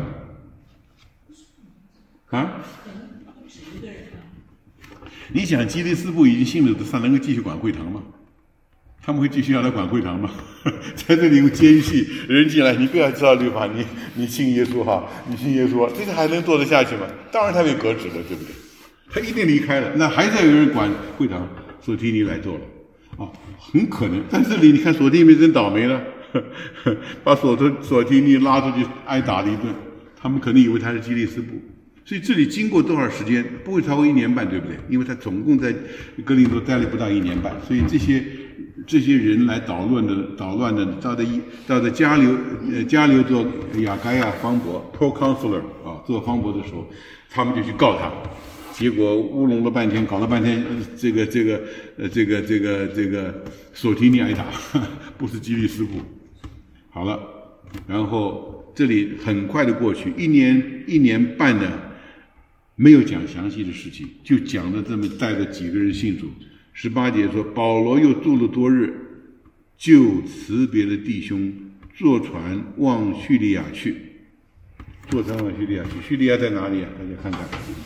啊？你想基利斯布已经信了，他能够继续管会堂吗？ 他们会继续让他管会堂吗？在这里有奸细，人进来，你不要知道律法，你信耶稣哈，你信耶稣，这个还能做得下去吗？当然他被革职了，对不对？他一定离开了，那还是要有人管会堂，索提尼来做了啊，很可能。但这里你看索提尼真倒霉了，把索提尼拉出去挨打了一顿，他们可能以为他是基利斯布。所以这里经过多少时间？不会超过1年半，对不对？因为他总共在哥林多待了不到1年半，所以这些人来捣乱的，到的加流做雅该亚方伯 proconsular 啊，做方伯的时候，他们就去告他，结果乌龙了半天，搞了半天，这个索提尼挨打，不是基利斯布。好了，然后这里很快的过去一年半呢。没有讲详细的事情，就讲了这么带着几个人信主。18节说，保罗又住了多日，就辞别了弟兄，坐船往叙利亚去。叙利亚在哪里啊？大家看看，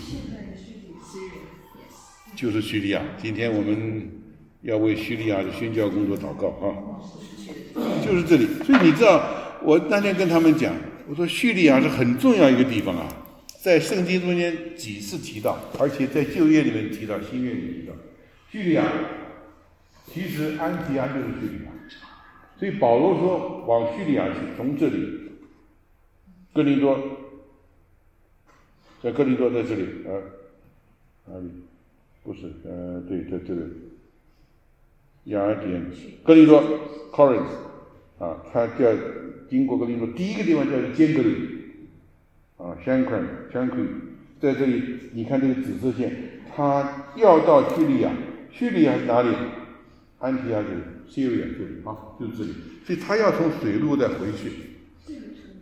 就是叙利亚。今天我们要为叙利亚的宣教工作祷告啊，就是这里。所以你知道，我那天跟他们讲，我说叙利亚是很重要一个地方啊。在圣经中间几次提到，而且在旧约里面提到，新约里面提到，叙利亚其实安提阿就是叙利亚，所以保罗说往叙利亚去，从这里，哥林多，在哥林多在这里，哪里？不是，对，在这里，雅典，哥林多 ，Corinth， 啊，他叫经过哥林多，第一个地方叫坚革哩。Shankran， 在这里，你看这个紫色线，他要到叙利亚，叙利亚是哪里？安提阿就是 Syria 这里啊，就是这里，所以他要从水路再回去。这个城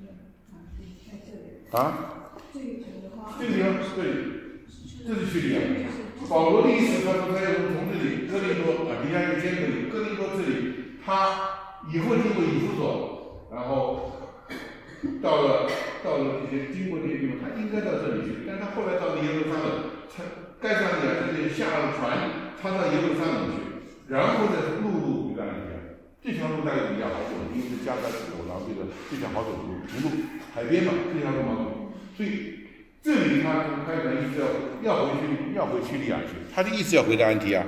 啊？这个城的话，这个地方对，这是叙利亚。保罗的意思，他说他要从这里哥林多啊，底下一个坚革哩，哥林多这里，他以后经过以弗所，然后。到了这些经过这些地方，他应该到这里去，但他后来到了耶路撒冷，他盖上亚这里下了船，他到耶路撒冷去，然后再陆路回到安提阿。这条路大概比较好走，因为是加沙走廊这条好走路，平路海边嘛，这条路好走。所以这里他有意思要回叙利亚去，他的意思要回到安提阿。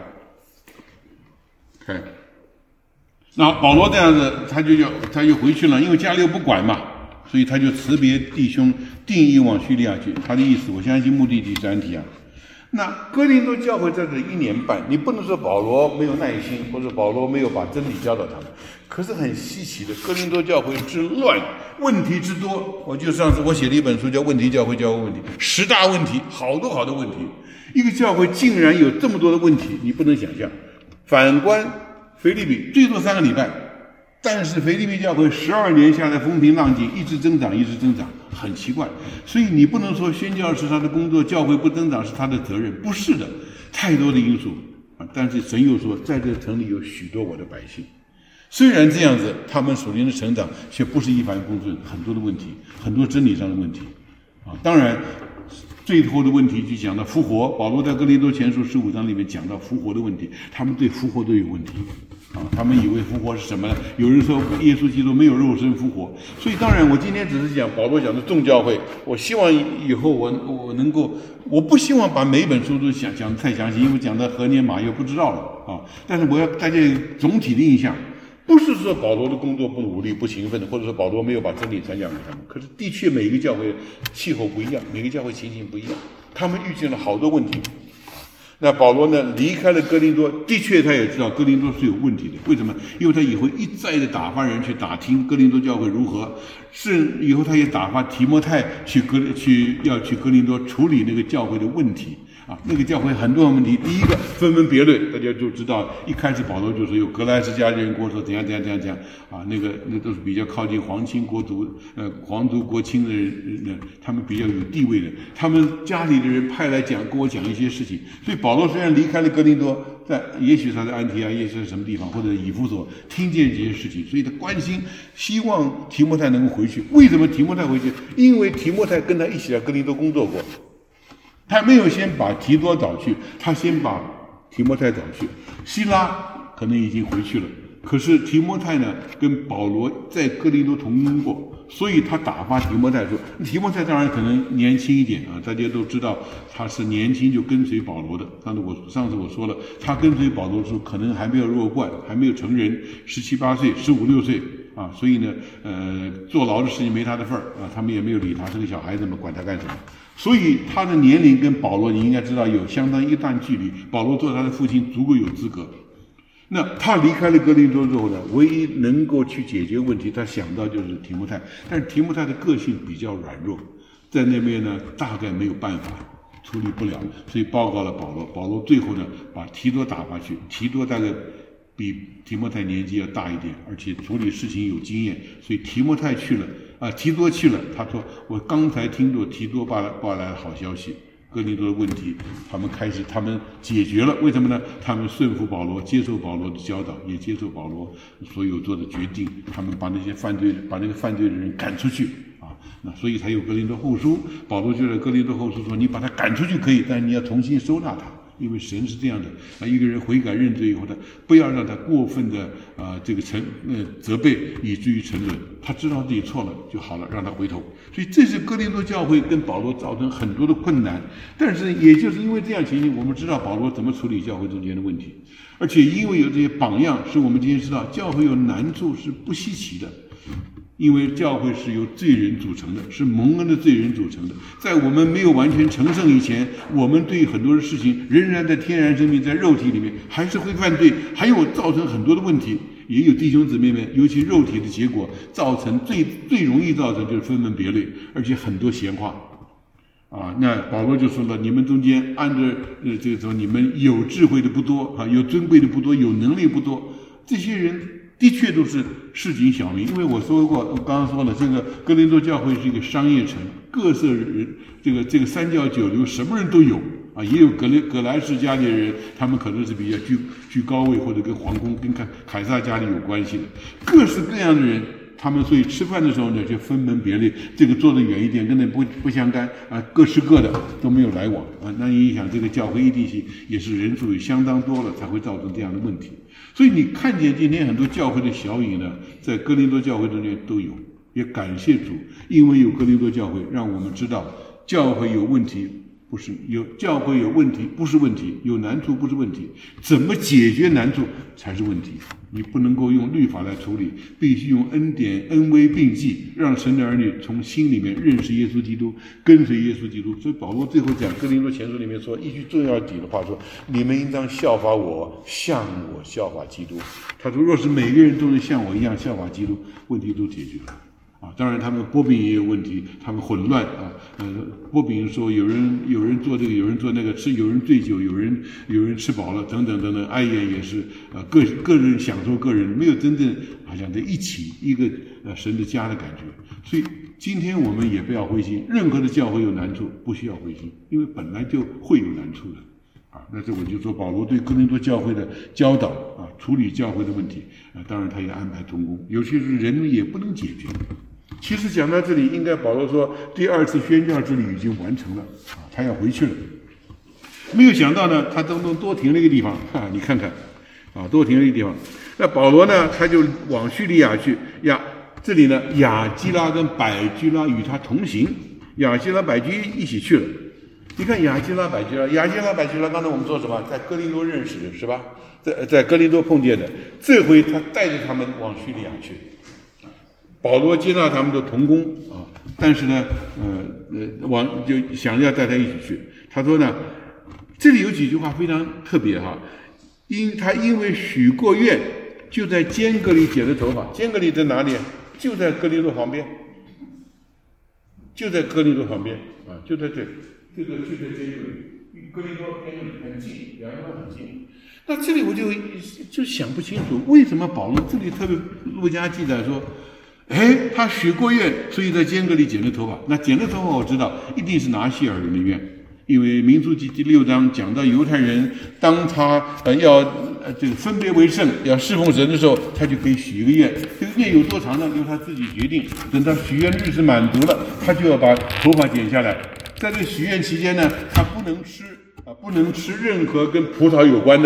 看，那保罗这样子，他就回去了，因为加利又不管嘛。所以他就辞别弟兄，定义往叙利亚去。他的意思，我相信目的地是安提阿。那哥林多教会在这1年半，你不能说保罗没有耐心，或者保罗没有把真理教导他们。可是很稀奇的，哥林多教会之乱，问题之多。我就上次我写了一本书叫《问题教会教会问题》，10大问题，好多问题。一个教会竟然有这么多的问题，你不能想象。反观腓立比，最多3个礼拜。但是腓立比教会12年下来风平浪静，一直增长，很奇怪。所以你不能说宣教是他的工作，教会不增长是他的责任，不是的，太多的因素啊。但是神又说，在这城里有许多我的百姓，虽然这样子，他们属灵的成长却不是一帆风顺，很多的问题，很多真理上的问题啊。当然，最后的问题就讲到复活。保罗在哥林多前书15章里面讲到复活的问题，他们对复活都有问题。他们以为复活是什么呢？有人说耶稣基督没有肉身复活，所以当然我今天只是讲保罗讲的众教会。我希望以后我能够，我不希望把每一本书都讲得太详细，因为讲到何年马月不知道了啊。但是我要大家有总体的印象，不是说保罗的工作不努力不勤奋，或者说保罗没有把真理传讲给他们。可是的确每一个教会气候不一样，每个教会情形不一样，他们遇见了好多问题。那保罗呢离开了哥林多，的确他也知道哥林多是有问题的。为什么？因为他以后一再的打发人去打听哥林多教会如何，是以后他也打发提摩太去哥林多处理那个教会的问题啊。那个教会很多问题，第一个分门别类，大家就知道，一开始保罗就说有格莱斯家人国说怎样啊，那都是比较靠近皇亲国族皇族国亲的人，他们比较有地位的，他们家里的人派来跟我讲一些事情。所以保罗虽然离开了哥林多，也许他在安提阿，也许在什么地方或者以弗所听见这些事情，所以他关心，希望提摩太能够回去。为什么提摩太回去？因为提摩太跟他一起在哥林多工作过，他没有先把提多找去，他先把提摩太找去。希拉可能已经回去了， 可是提摩太呢，跟保罗在哥林多同工过，所以他打发提摩太说，提摩太当然可能年轻一点啊，大家都知道他是年轻就跟随保罗的。上次我说了，他跟随保罗的时候可能还没有弱冠，还没有成人，17、18岁、15、16岁啊，所以呢，坐牢的事情没他的份儿啊，他们也没有理他，是个小孩子嘛，管他干什么？所以他的年龄跟保罗，你应该知道有相当一段距离。保罗做他的父亲足够有资格。那他离开了哥林多之后呢，唯一能够去解决问题，他想到就是提摩太。但是提摩太的个性比较软弱，在那边呢大概没有办法处理不了，所以报告了保罗。保罗最后呢把提多打发去，提多大概比提摩太年纪要大一点，而且处理事情有经验，所以提摩太去了啊，提多去了。他说我刚才听到提多报来了好消息。哥林多的问题，他们解决了，为什么呢？他们顺服保罗，接受保罗的教导，也接受保罗所有做的决定。他们把那个犯罪的人赶出去啊，那所以才有哥林多后书。保罗就在哥林多后书说：“你把他赶出去可以，但是你要重新收纳他。”因为神是这样的啊，一个人悔改认罪以后呢，不要让他过分的责备，以至于沉沦。他知道自己错了就好了，让他回头。所以这是哥林多教会跟保罗造成很多的困难。但是也就是因为这样情形，我们知道保罗怎么处理教会中间的问题，而且因为有这些榜样，使我们今天知道教会有难处是不稀奇的。因为教会是由罪人组成的，是蒙恩的罪人组成的。在我们没有完全成圣以前，我们对很多的事情仍然在天然生命，在肉体里面还是会犯罪，还有造成很多的问题。也有弟兄姊妹们，尤其肉体的结果，造成最容易造成就是分门别类，而且很多闲话。啊，那保罗就说了，你们中间按着这个说，你们有智慧的不多啊，有尊贵的不多，有能力不多，这些人的确都是市井小民。因为我说过，我刚刚说了，这个哥林多教会是一个商业城，各色人，这个三教九流，什么人都有啊，也有葛莱氏家里的人，他们可能是比较居高位，或者跟皇宫、跟凯撒家里有关系的，各式各样的人。他们所以吃饭的时候呢，就分门别类，这个坐得远一点，跟那不相干啊，各吃各的，都没有来往啊。那你想，这个教会一定是也是人数也相当多了，才会造成这样的问题。所以你看见今天很多教会的小影呢，在哥林多教会中间都有，也感谢主，因为有哥林多教会，让我们知道教会有问题。不是有教会有问题，不是问题；有难处，不是问题。怎么解决难处才是问题？你不能够用律法来处理，必须用恩典、恩威并济，让神的儿女从心里面认识耶稣基督，跟随耶稣基督。所以保罗最后讲哥林多前书里面说一句重要底的话，说：“你们应当效法我，像我效法基督。”他说：“若是每个人都能像我一样效法基督，问题都解决了。”啊，当然他们波饼也有问题，他们混乱啊。波饼说有人做这个，有人做那个，有人醉酒，有人吃饱了，等等等等。爱宴也是个人享受个人，没有真正好像在一起一个神的家的感觉。所以今天我们也不要灰心，任何的教会有难处，不需要灰心，因为本来就会有难处的。啊，那这我就说保罗对哥林多教会的教导啊，处理教会的问题啊，当然他也安排同工，有些是人也不能解决。其实讲到这里，应该保罗说第二次宣教之旅已经完成了啊，他要回去了。没有想到呢，他多停了一个地方啊，你看看啊，多停了一个地方。那保罗呢，他就往叙利亚去呀。这里呢，亚基拉跟百居拉与他同行，亚基拉、百居一起去了。你看亚基拉、百居拉，刚才我们说什么？在哥林多认识的是吧？在哥林多碰见的，这回他带着他们往叙利亚去。保罗接纳他们的同工啊，但是呢，就想要带他一起去。他说呢，这里有几句话非常特别哈，因为许过愿，就在间隔里剪了头发。间隔里在哪里？就在哥林多旁边，就在哥林多旁边啊，就在这，就在间隔里，哥林多很近，两个地方很近。那这里我就想不清楚，为什么保罗这里特别路加记载说。他许过愿，所以在间隔里剪了头发。那剪了头发，我知道一定是拿细尔人的愿，因为民数记第6章讲到犹太人，当他要这个分别为圣，要侍奉神的时候，他就可以许一个愿。这个愿有多长呢？由他自己决定。等到许愿日子满足了，他就要把头发剪下来。在这个许愿期间呢，他不能吃任何跟葡萄有关的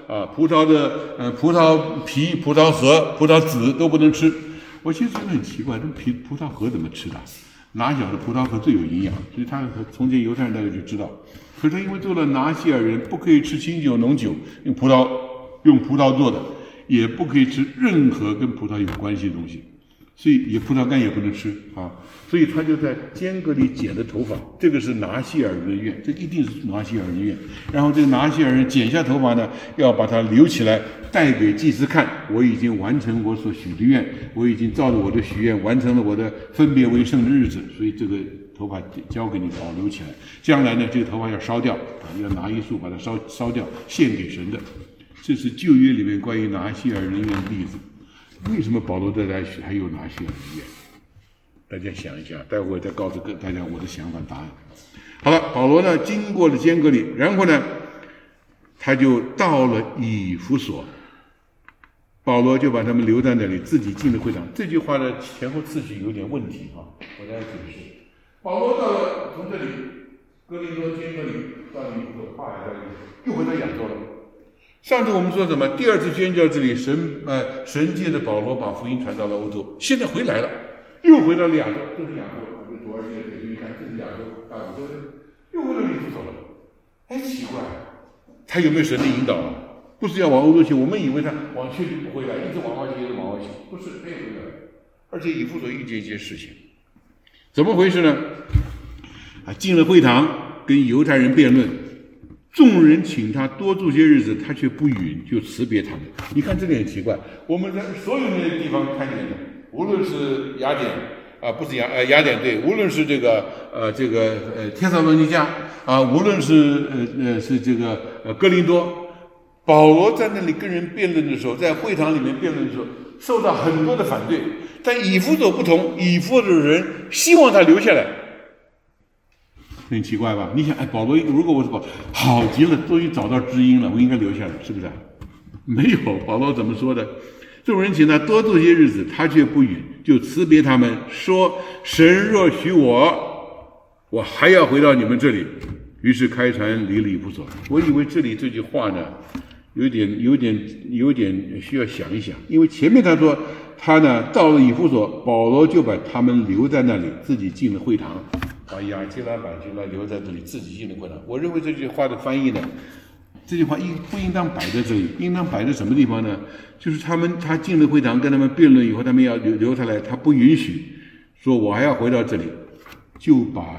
葡萄皮、葡萄核、葡萄籽都不能吃。我其实觉得很奇怪，这葡萄核怎么吃的？哪晓得葡萄核最有营养，所以他从前犹太人大概就知道。可是他因为做了拿西尔人，不可以吃清酒、浓酒，用葡萄做的，也不可以吃任何跟葡萄有关系的东西，所以葡萄干也不能吃啊。所以他就在间隔里剪了头发，这个是拿西尔人的愿，这一定是拿西尔人的愿。然后这个拿西尔人剪下头发呢，要把它留起来，带给祭司看，我已经完成我所许的愿，我已经照着我的许愿完成了我的分别为圣的日子，所以这个头发交给你保留起来。将来呢，这个头发要烧掉要拿一束把它烧掉，献给神的。这是旧约里面关于拿西尔人愿的例子。为什么保罗在这还有拿西尔人愿？大家想一下，待会儿再告诉大家我的想法答案。好了，保罗呢经过了间隔里，然后呢他就到了以弗所，保罗就把他们留在那里，自己进了会堂。这句话的前后次序有点问题啊，我来解释。保罗到了从这里哥林多间隔里到了以弗所，又回到亚洲了。上次我们说什么？第二次宣教这里，神借着保罗把福音传到了欧洲，现在回来了。又回到亚洲，这是亚洲，这左耳界的，你看这是亚洲，大陆这是又回到以弗所了。哎，奇怪，他有没有神的引导啊？不是要往欧洲去，我们以为他往去就不回来，一直往外去，一直往外去，不是，他也回来了。而且以弗所遇见一些事情，怎么回事呢？进了会堂跟犹太人辩论，众人请他多住些日子，他却不允，就辞别他们。你看这点很奇怪，我们在所有那个地方看见的。无论是雅典不是雅典对，无论是这个帖撒罗尼迦无论是这个哥林多，保罗在那里跟人辩论的时候，在会堂里面辩论的时候，受到很多的反对。但以弗所不同，以弗所的人希望他留下来，很奇怪吧？你想，保罗如果我是好极了，终于找到知音了，我应该留下来，是不是？没有，保罗怎么说的？众人请他多住些日子，他却不允，就辞别他们，说：“神若许我还要回到你们这里。”于是开船离了以弗所。我以为这里这句话呢，有点需要想一想，因为前面他说他呢到了以弗所，保罗就把他们留在那里，自己进了会堂，把亚基拉、百基拉留在这里，自己进了会堂。我认为这句话的翻译呢，这句话不应当摆在这里，应当摆在什么地方呢？就是他进了会堂跟他们辩论以后，他们要留下来，他不允许，说我还要回到这里，就把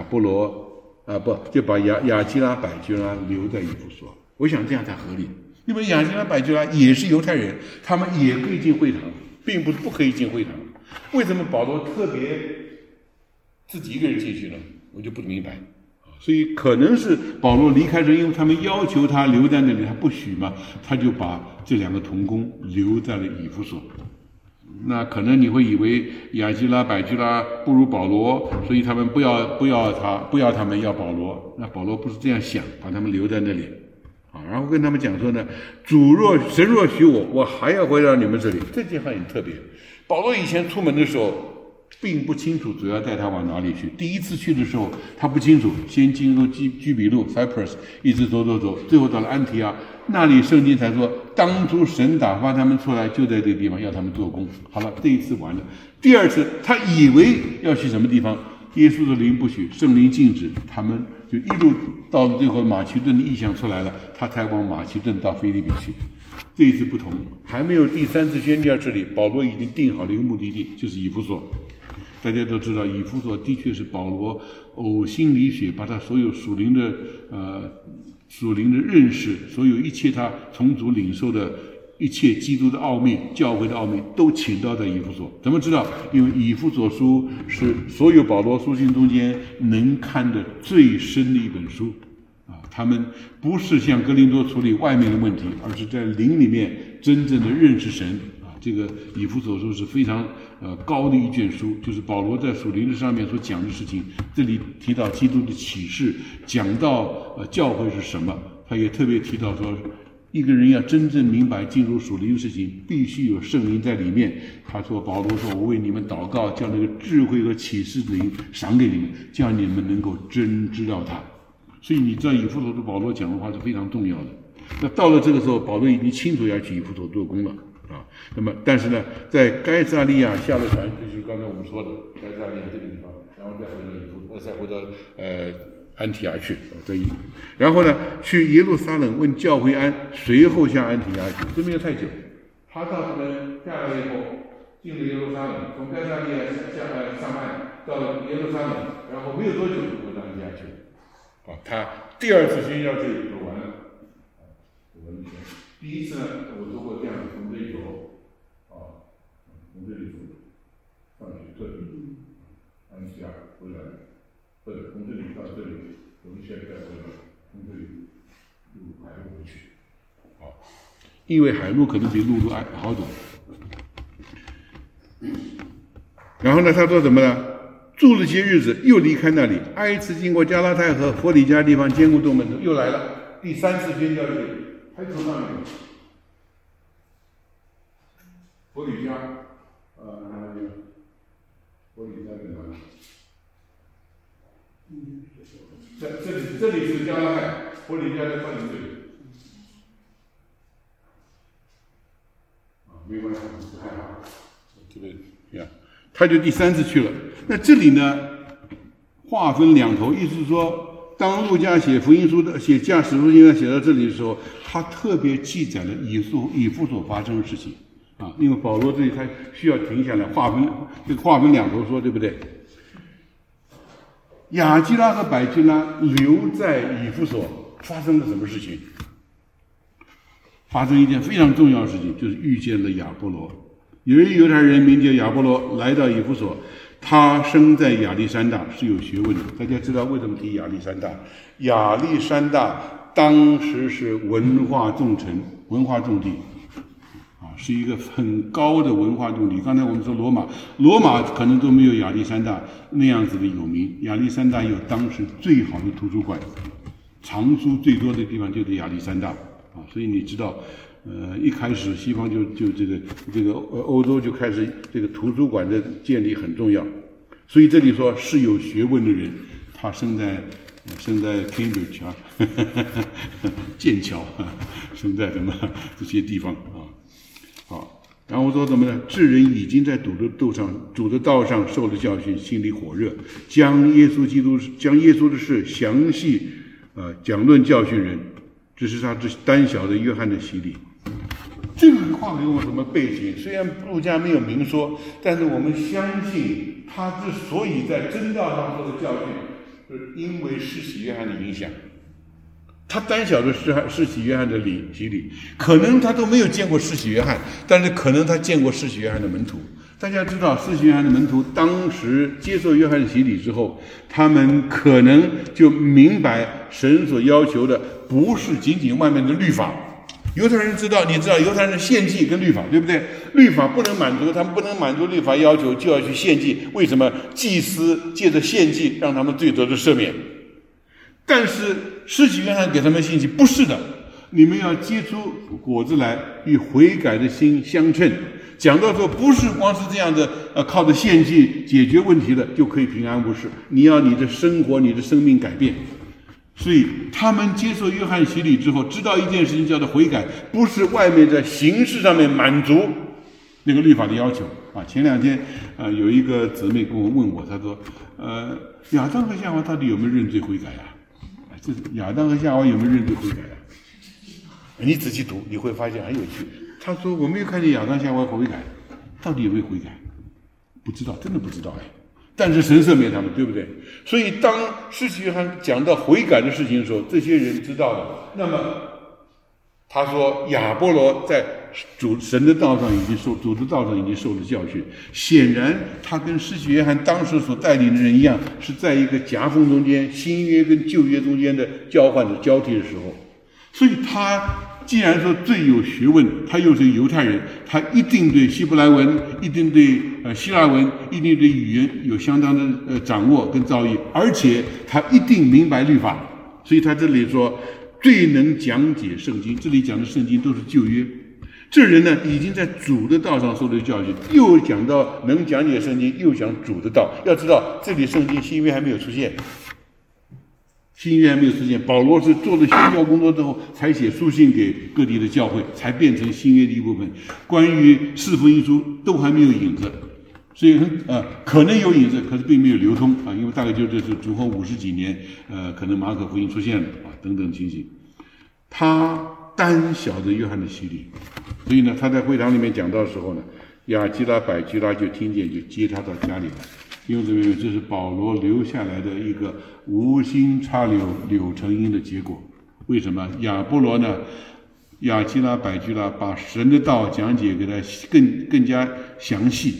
就把亚基拉、百基拉留在以弗所。我想这样才合理，因为亚基拉、百基拉也是犹太人，他们也可以进会堂，并不是不可以进会堂。为什么保罗特别自己一个人进去呢？我就不明白。所以可能是保罗离开时，因为他们要求他留在那里，他不许嘛，他就把这两个同工留在了以弗所。那可能你会以为亚基拉、百基拉不如保罗，所以他们不要他们，要保罗。那保罗不是这样想，把他们留在那里然后跟他们讲说呢，神若许我还要回到你们这里。这句话很特别。保罗以前出门的时候并不清楚主要带他往哪里去。第一次去的时候他不清楚，先进入居比路 Cyprus， 一直走，最后到了安提阿，那里圣经才说当初神打发他们出来就在这个地方要他们做工。好了，这一次完了。第二次他以为要去什么地方，耶稣的灵不许，圣灵禁止，他们就一路到最后马其顿的意象出来了，他才往马其顿到腓立比去。这一次不同，还没有第三次宣教这里，保罗已经定好了一个目的地，就是以弗所。大家都知道，以弗所的确是保罗呕心沥血，把他所有属灵的认识，所有一切他从主领受的一切基督的奥秘、教会的奥秘，都请到在以弗所。怎么知道？因为以弗所书是所有保罗书信中间能看的最深的一本书他们不是像哥林多处理外面的问题，而是在灵里面真正的认识神这个以弗所书是非常高的一卷书，就是保罗在属灵的上面所讲的事情。这里提到基督的启示，讲到教会是什么，他也特别提到说，一个人要真正明白进入属灵的事情，必须有圣灵在里面。他说，保罗说，我为你们祷告，叫那个智慧和启示的灵赏给你们，叫你们能够真知道他。所以你知道以弗所书保罗讲的话是非常重要的。 那到了这个时候，保罗已经清楚要去以弗所做工了啊。那么，但是呢，在该撒利亚下了船，就是刚才我们说的该撒利亚这个地方，然后再回到安提亚去，然后呢，去耶路撒冷问教会安，随后向安提亚去，这没有太久。他到他们下来以后，进了耶路撒冷，从该撒利亚上岸到了耶路撒冷，然后没有多久就回到安提亚去了。他第二次宣教这里走完了，第一次呢，我说过这样子，从这里走，从这里走上去这里，安提亚回来，或者从这里到这里，从现在回来，从这里路海路回去，因为海路可能比陆路好走。然后呢，他说什么呢？住了些日子，又离开那里，挨次经过加拉太和弗里加地方，坚固众门徒，又来了。第三次宣教这里，还从那里，弗里加，弗里加在哪里？这里是加拉太，弗里加在放在这里。没关系，不害怕，这个呀。他就第三次去了。那这里呢，划分两头，意思是说，当路加写福音书的、写使徒行传写到这里的时候，他特别记载了以弗所发生的事情啊。因为保罗这里他需要停下来划分两头说，对不对？亚基拉和百基拉留在以弗所，发生了什么事情？发生一件非常重要的事情，就是遇见了亚波罗。有一犹太人名叫亚波罗来到以弗所，他生在亚历山大，是有学问的。大家知道为什么提亚历山大？亚历山大当时是文化重城、文化重地，是一个很高的文化重地。刚才我们说罗马可能都没有亚历山大那样子的有名。亚历山大有当时最好的图书馆，藏书最多的地方就是亚历山大所以你知道。一开始西方就这个欧洲就开始这个图书馆的建立很重要，所以这里说是有学问的人，他生在 Cambridge 剑桥生在什么这些地方然后说什么呢？智人已经在主的道上受了教训，心里火热，将耶稣的事详细讲论教训人，这是他单小的约翰的洗礼。这个话给我们什么背景？虽然路加没有明说，但是我们相信他之所以在真道上受的教训，是因为施洗约翰的影响。他单小的施洗约翰的洗礼，可能他都没有见过施洗约翰，但是可能他见过施洗约翰的门徒。大家知道，施洗约翰的门徒当时接受约翰的洗礼之后，他们可能就明白神所要求的不是仅仅外面的律法。犹太人知道犹太人的献祭跟律法，对不对？律法不能满足，他们不能满足律法要求，就要去献祭。为什么？祭司借着献祭让他们罪得的赦免。但是施洗约翰给他们信息不是的，你们要结出果子来，与悔改的心相称。讲到说，不是光是这样的靠着献祭解决问题的就可以平安无事，你要你的生活、你的生命改变。所以他们接受约翰洗礼之后，知道一件事情叫做悔改，不是外面在形式上面满足那个律法的要求前两天有一个姊妹跟我问我，她说亚当和夏娃到底有没有认罪悔改这亚当和夏娃有没有认罪悔改你仔细读你会发现很有趣。她说我没有看见亚当夏娃悔改，到底有没有悔改？不知道，真的不知道但是神赦免他们，对不对？所以当施洗约翰讲到悔改的事情的时候，这些人知道了。那么他说亚波罗在神的道上已经受了教训，显然他跟施洗约翰当时所带领的人一样，是在一个夹缝中间，新约跟旧约中间的交替的时候。所以他既然说最有学问，他又是犹太人，他一定对希伯来文，一定对希腊文，一定对语言有相当的掌握跟造诣，而且他一定明白律法。所以他这里说最能讲解圣经，这里讲的圣经都是旧约。这人呢，已经在主的道上受了教训，又讲到能讲解圣经，又讲主的道。要知道，这里圣经新约还没有出现， 新约还没有出现，保罗是做了宣教工作之后，才写书信给各地的教会，才变成新约的一部分。关于四福音书都还没有影子，所以可能有影子，可是并没有流通啊，因为大概就是主后50几年，可能马可福音出现了啊，等等情形。他单晓得约翰的洗礼，所以呢，他在会堂里面讲到的时候呢，亚基拉、百基拉就听见，就接他到家里来。因为这是保罗留下来的一个无心插柳柳成荫的结果。为什么亚波罗呢？亚基拉、百基拉把神的道讲解给他更加详细，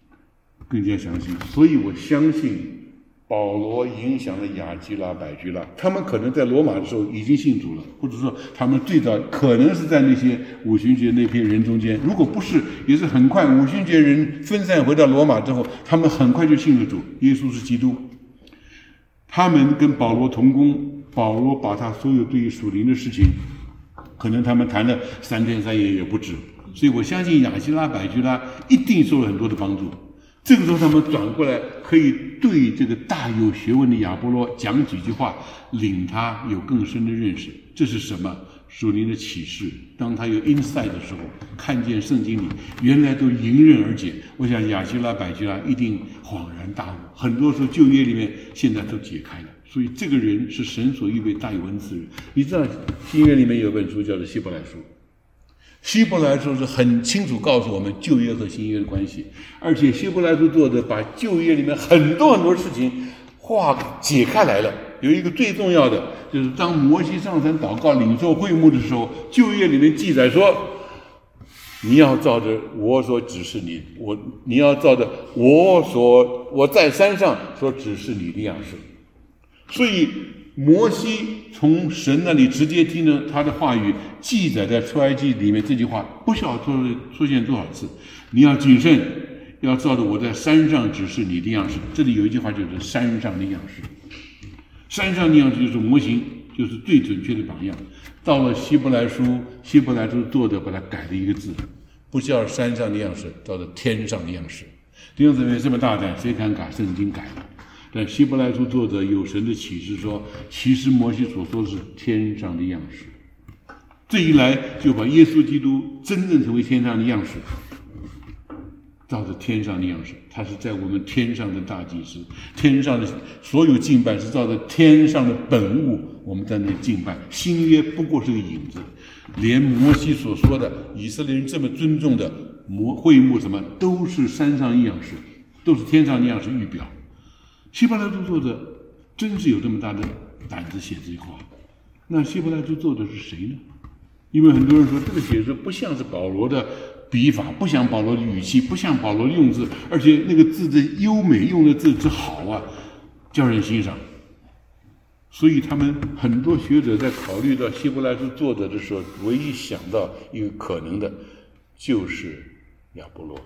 所以我相信保罗影响了亚基拉、百基拉，他们可能在罗马的时候已经信主了，或者说他们最早可能是在那些五旬节那批人中间，如果不是，也是很快五旬节人分散回到罗马之后，他们很快就信了主，耶稣是基督。他们跟保罗同工，保罗把他所有对于属灵的事情，可能他们谈了3天3夜也不止，所以我相信亚基拉、百基拉一定受了很多的帮助。这个时候他们转过来可以对这个大有学问的亚波罗讲几句话，领他有更深的认识。这是什么？属灵的启示。当他有 insight 的时候，看见圣经里原来都迎刃而解，我想亚基拉、百基拉一定恍然大悟。很多时候旧约里面现在都解开了，所以这个人是神所预备大有恩赐的人。你知道新约里面有本书叫做希伯来书，希伯来书是很清楚告诉我们旧约和新约的关系，而且希伯来书作者把旧约里面很多事情解开来了。有一个最重要的，就是当摩西上山祷告领受会幕的时候，旧约里面记载说，你要照着我所指示你要照着我在山上所指示你的样式。所以摩西从神那里直接听了他的话语，记载在出埃及里面，这句话不晓得出现多少次。你要谨慎，要照着我在山上指示你的样式。这里有一句话就是山上的样式，山上的样式就是模型，就是最准确的榜样。到了希伯来书作者把它改了一个字，不叫山上的样式，叫做天上的样式。弟兄姊妹，这么大胆，谁敢改圣经改了？但希伯来书作者有神的启示说，其实摩西所说的是天上的样式。这一来就把耶稣基督真正成为天上的样式，照着天上的样式，他是在我们天上的大祭司，天上的所有敬拜是照着天上的本物，我们在那里敬拜。新约不过是个影子，连摩西所说的以色列人这么尊重的会幕什么，都是山上的样式，都是天上的样式预表。希伯来书作者真是有这么大的胆子写这句话。那希伯来书作者是谁呢？因为很多人说这个写作不像是保罗的笔法，不像保罗的语气，不像保罗的用字，而且那个字的优美，用的字之好啊，叫人欣赏。所以他们很多学者在考虑到希伯来书作者的时候，唯一想到一个可能的就是亚波罗。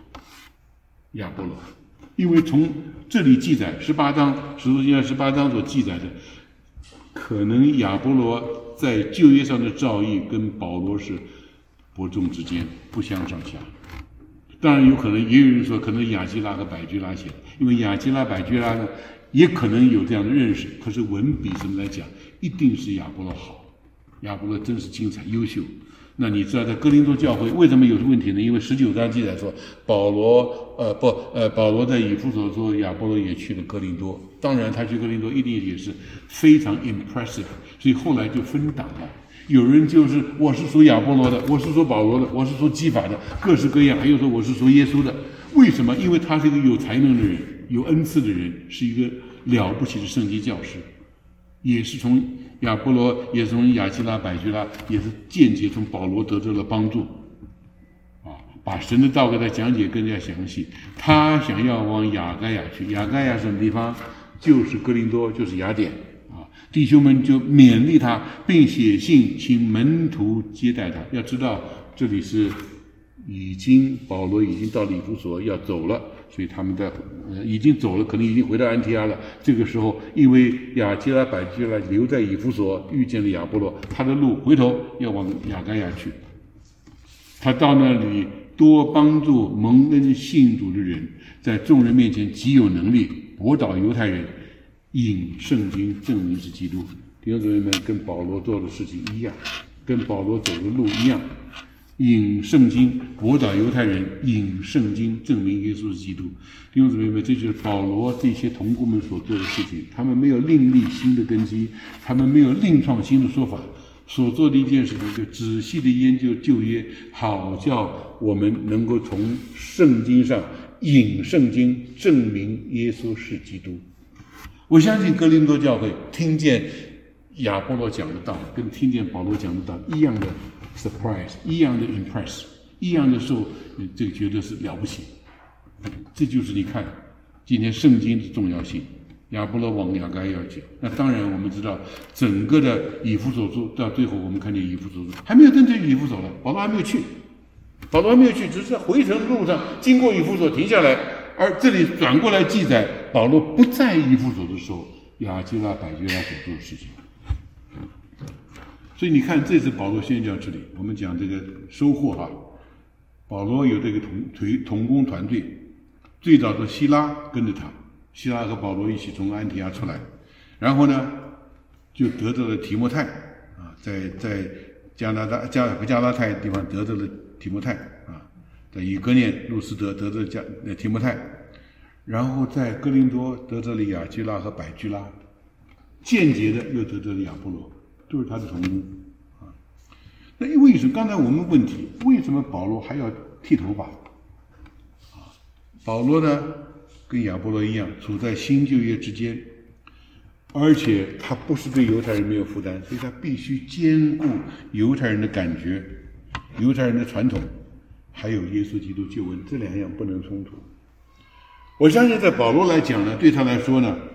因为从这里记载18章，使徒行传18章所记载的，可能亚波罗在旧约上的造诣跟保罗是伯仲之间，不相上下。当然有可能，也有人说可能亚基拉和百基拉写的，因为亚基拉、百基拉呢也可能有这样的认识。可是文笔什么来讲，一定是亚波罗好，亚波罗真是精彩优秀。那你知道在哥林多教会为什么有问题呢？因为19章记载说保罗在以弗所说亚波罗也去了哥林多，当然他去哥林多一定也是非常 impressive， 所以后来就分党了。有人就是我是属亚波罗的，我是属保罗的，我是属基法的，各式各样，还有说我是属耶稣的。为什么？因为他是一个有才能的人，有恩赐的人，是一个了不起的圣经教师，也是从亚波罗，也是从亚基拉、百基拉，也是间接从保罗得到了帮助，把神的道给他讲解更加详细。他想要往亚该亚去，亚该亚什么地方？就是哥林多，就是雅典啊。弟兄们就勉励他，并写信请门徒接待他。要知道这里是保罗已经到以弗所要走了，所以他们已经走了，可能已经回到安提阿了。这个时候，因为亚基拉、百基拉留在以弗所，遇见了亚波罗，他的路回头要往亚该亚去。他到那里多帮助蒙恩信主的人，在众人面前极有能力，驳倒犹太人，引圣经证明是基督。 弟兄姊妹们，跟保罗做的事情一样，跟保罗走的路一样，引圣经驳倒犹太人，引圣经证明耶稣是基督。弟兄姊妹们，这就是保罗这些同工们所做的事情。他们没有另立新的根基，他们没有另创新的说法，所做的一件事情就仔细的研究旧约，好叫我们能够从圣经上引圣经证明耶稣是基督。我相信哥林多教会听见亚波罗讲的道，跟听见保罗讲的道一样的 surprise， 一样的 impress， 一样的受这个觉得是了不起。这就是你看今天圣经的重要性。亚波罗往雅各要讲，那当然我们知道整个的以弗所书到最后，我们看见以弗所书还没有真正以弗所了，保罗还没有去，只是在回程的路上经过以弗所停下来，而这里转过来记载保罗不在以弗所的时候，亚基拉、百基拉所做的事情。所以你看这次保罗宣教之旅，我们讲这个收获哈，保罗有这个同工团队，最早的希拉跟着他，希拉和保罗一起从安提阿出来，然后呢就得到了提摩太啊，在加拉太地方得到了提摩太啊，在以哥念、路斯德得到了提摩太，然后在哥林多得到了亚基拉和百基拉，间接的又得到了亚波罗，都是他的同工啊。那为什么刚才我们问题，为什么保罗还要剃头发啊？保罗呢跟亚波罗一样，处在新旧约之间，而且他不是对犹太人没有负担，所以他必须兼顾犹太人的感觉、犹太人的传统，还有耶稣基督救恩，这两样不能冲突。我相信在保罗来讲呢，对他来说呢，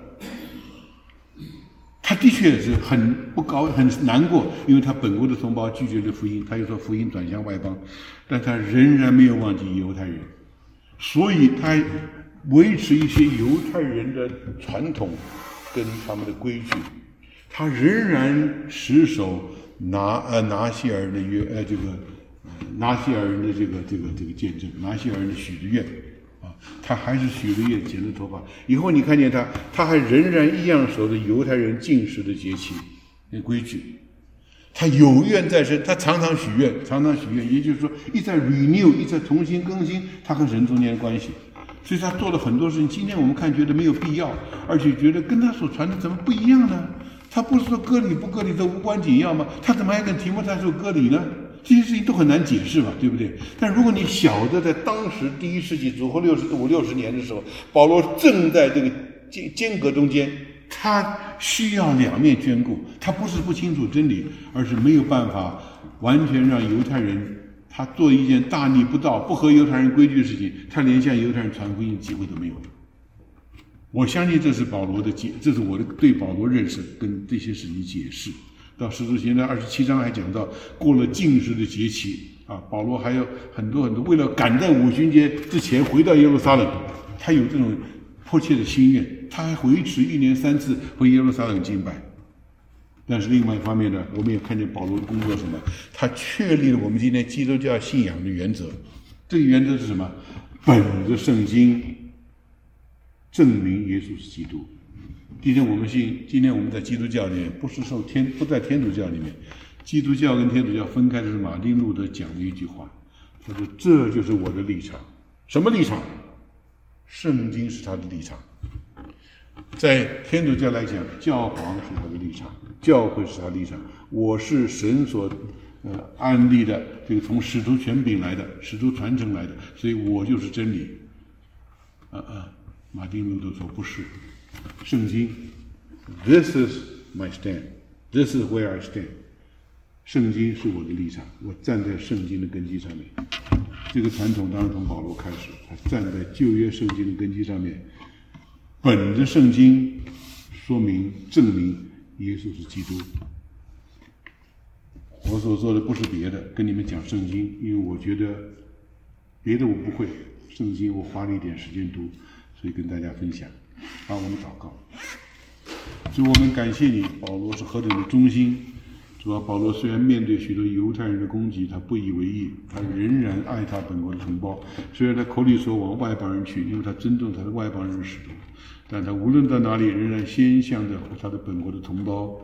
他的确是很不高、很难过，因为他本国的同胞拒绝了福音，他又说福音转向外邦，但他仍然没有忘记犹太人，所以他维持一些犹太人的传统跟他们的规矩，他仍然持守拿西尔人的拿西尔人的这个见证，拿西尔人的许的愿啊，他还是许了愿，剪了头发。以后你看见他还仍然一样守着犹太人禁食的节期那规矩，他有愿在身，他常常许愿，也就是说一再 renew， 一再重新更新他和神中间的关系。所以他做了很多事情，今天我们看觉得没有必要，而且觉得跟他所传的怎么不一样呢？他不是说割礼不割礼都无关紧要吗？他怎么还跟提摩太说割礼呢？这些事情都很难解释嘛，对不对？但如果你晓得在当时第一世纪主后60年的时候，保罗正在这个间隔中间，他需要两面兼顾，他不是不清楚真理，而是没有办法完全让犹太人他做一件大逆不道、不合犹太人规矩的事情，他连向犹太人传福音的机会都没有。我相信这是这是我的对保罗认识跟这些事情解释。到使徒行传27章还讲到，过了禁食的节期啊，保罗还有很多为了赶在五旬节之前回到耶路撒冷，他有这种迫切的心愿，他还维持1年3次回耶路撒冷敬拜。但是另外一方面呢，我们也看见保罗的工作什么？他确立了我们今天基督教信仰的原则。这个原则是什么？本着圣经证明耶稣是基督。今天我们在基督教里面，不在天主教里面，基督教跟天主教分开的是马丁路德讲的一句话，他说这就是我的立场。什么立场？圣经是他的立场。在天主教来讲，教皇是他的立场，教会是他的立场。我是神所安立的，这个从使徒权柄来的，使徒传承来的，所以我就是真理。马丁路德说不是，圣经 ，This is my stand, this is where I stand。圣经是我的立场，我站在圣经的根基上面。这个传统当然从保罗开始，他站在旧约圣经的根基上面，本着圣经证明耶稣是基督。我所做的不是别的，跟你们讲圣经，因为我觉得别的我不会，圣经我花了一点时间读，所以跟大家分享。好，我们祷告。主，我们感谢你，保罗是何等的忠心。主啊，保罗虽然面对许多犹太人的攻击，他不以为意，他仍然爱他本国的同胞。虽然他口里说往外邦人去，因为他尊重他的外邦人的使徒，但他无论到哪里，仍然先向着他的本国的同胞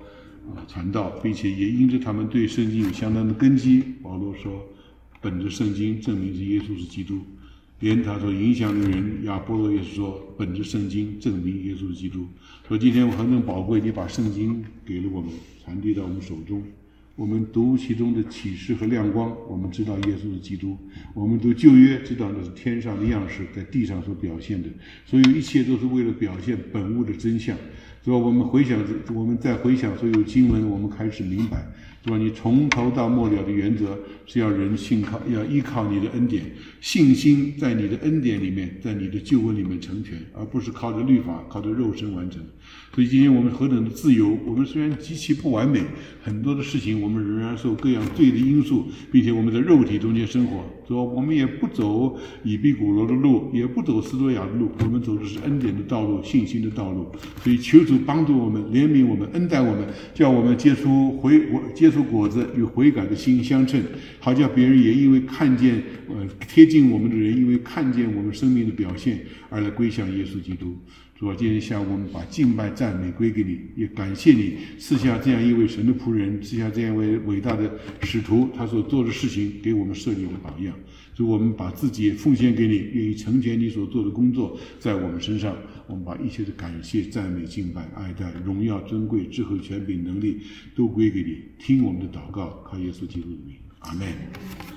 传道，并且也因着他们对圣经有相当的根基。保罗说，本着圣经证明是耶稣是基督。连他所影响的人亚波罗也是说，本着圣经证明耶稣是基督。所以今天我很宝贵，你把圣经给了我们，传递到我们手中。我们读其中的启示和亮光，我们知道耶稣是基督；我们读旧约，知道那是天上的样式，在地上所表现的。所有一切都是为了表现本物的真相。是吧？我们再回想所有经文，我们开始明白，是吧？你从头到末了的原则是要人要依靠你的恩典，信心在你的恩典里面，在你的救恩里面成全，而不是靠着律法，靠着肉身完成。所以今天我们何等的自由！我们虽然极其不完美，很多的事情我们仍然受各样罪的因素，并且我们在肉体中间生活，说我们也不走以比古罗的路，也不走斯多亚的路，我们走的是恩典的道路，信心的道路。所以求主帮助我们，怜悯我们，恩待我们，叫我们结出果子，与悔改的心相称，好叫别人也因为看见贴近我们的人，因为看见我们生命的表现而来归向耶稣基督。主啊，今天下午我们把敬拜赞美归给你，也感谢你赐下这样一位神的仆人，赐下这样一位伟大的使徒，他所做的事情给我们设立了榜样。所以我们把自己也奉献给你，愿意成全你所做的工作在我们身上。我们把一切的感谢、赞美、敬拜、爱戴、荣耀、尊贵、智慧、权柄、能力都归给你，听我们的祷告，靠耶稣基督的名，阿们。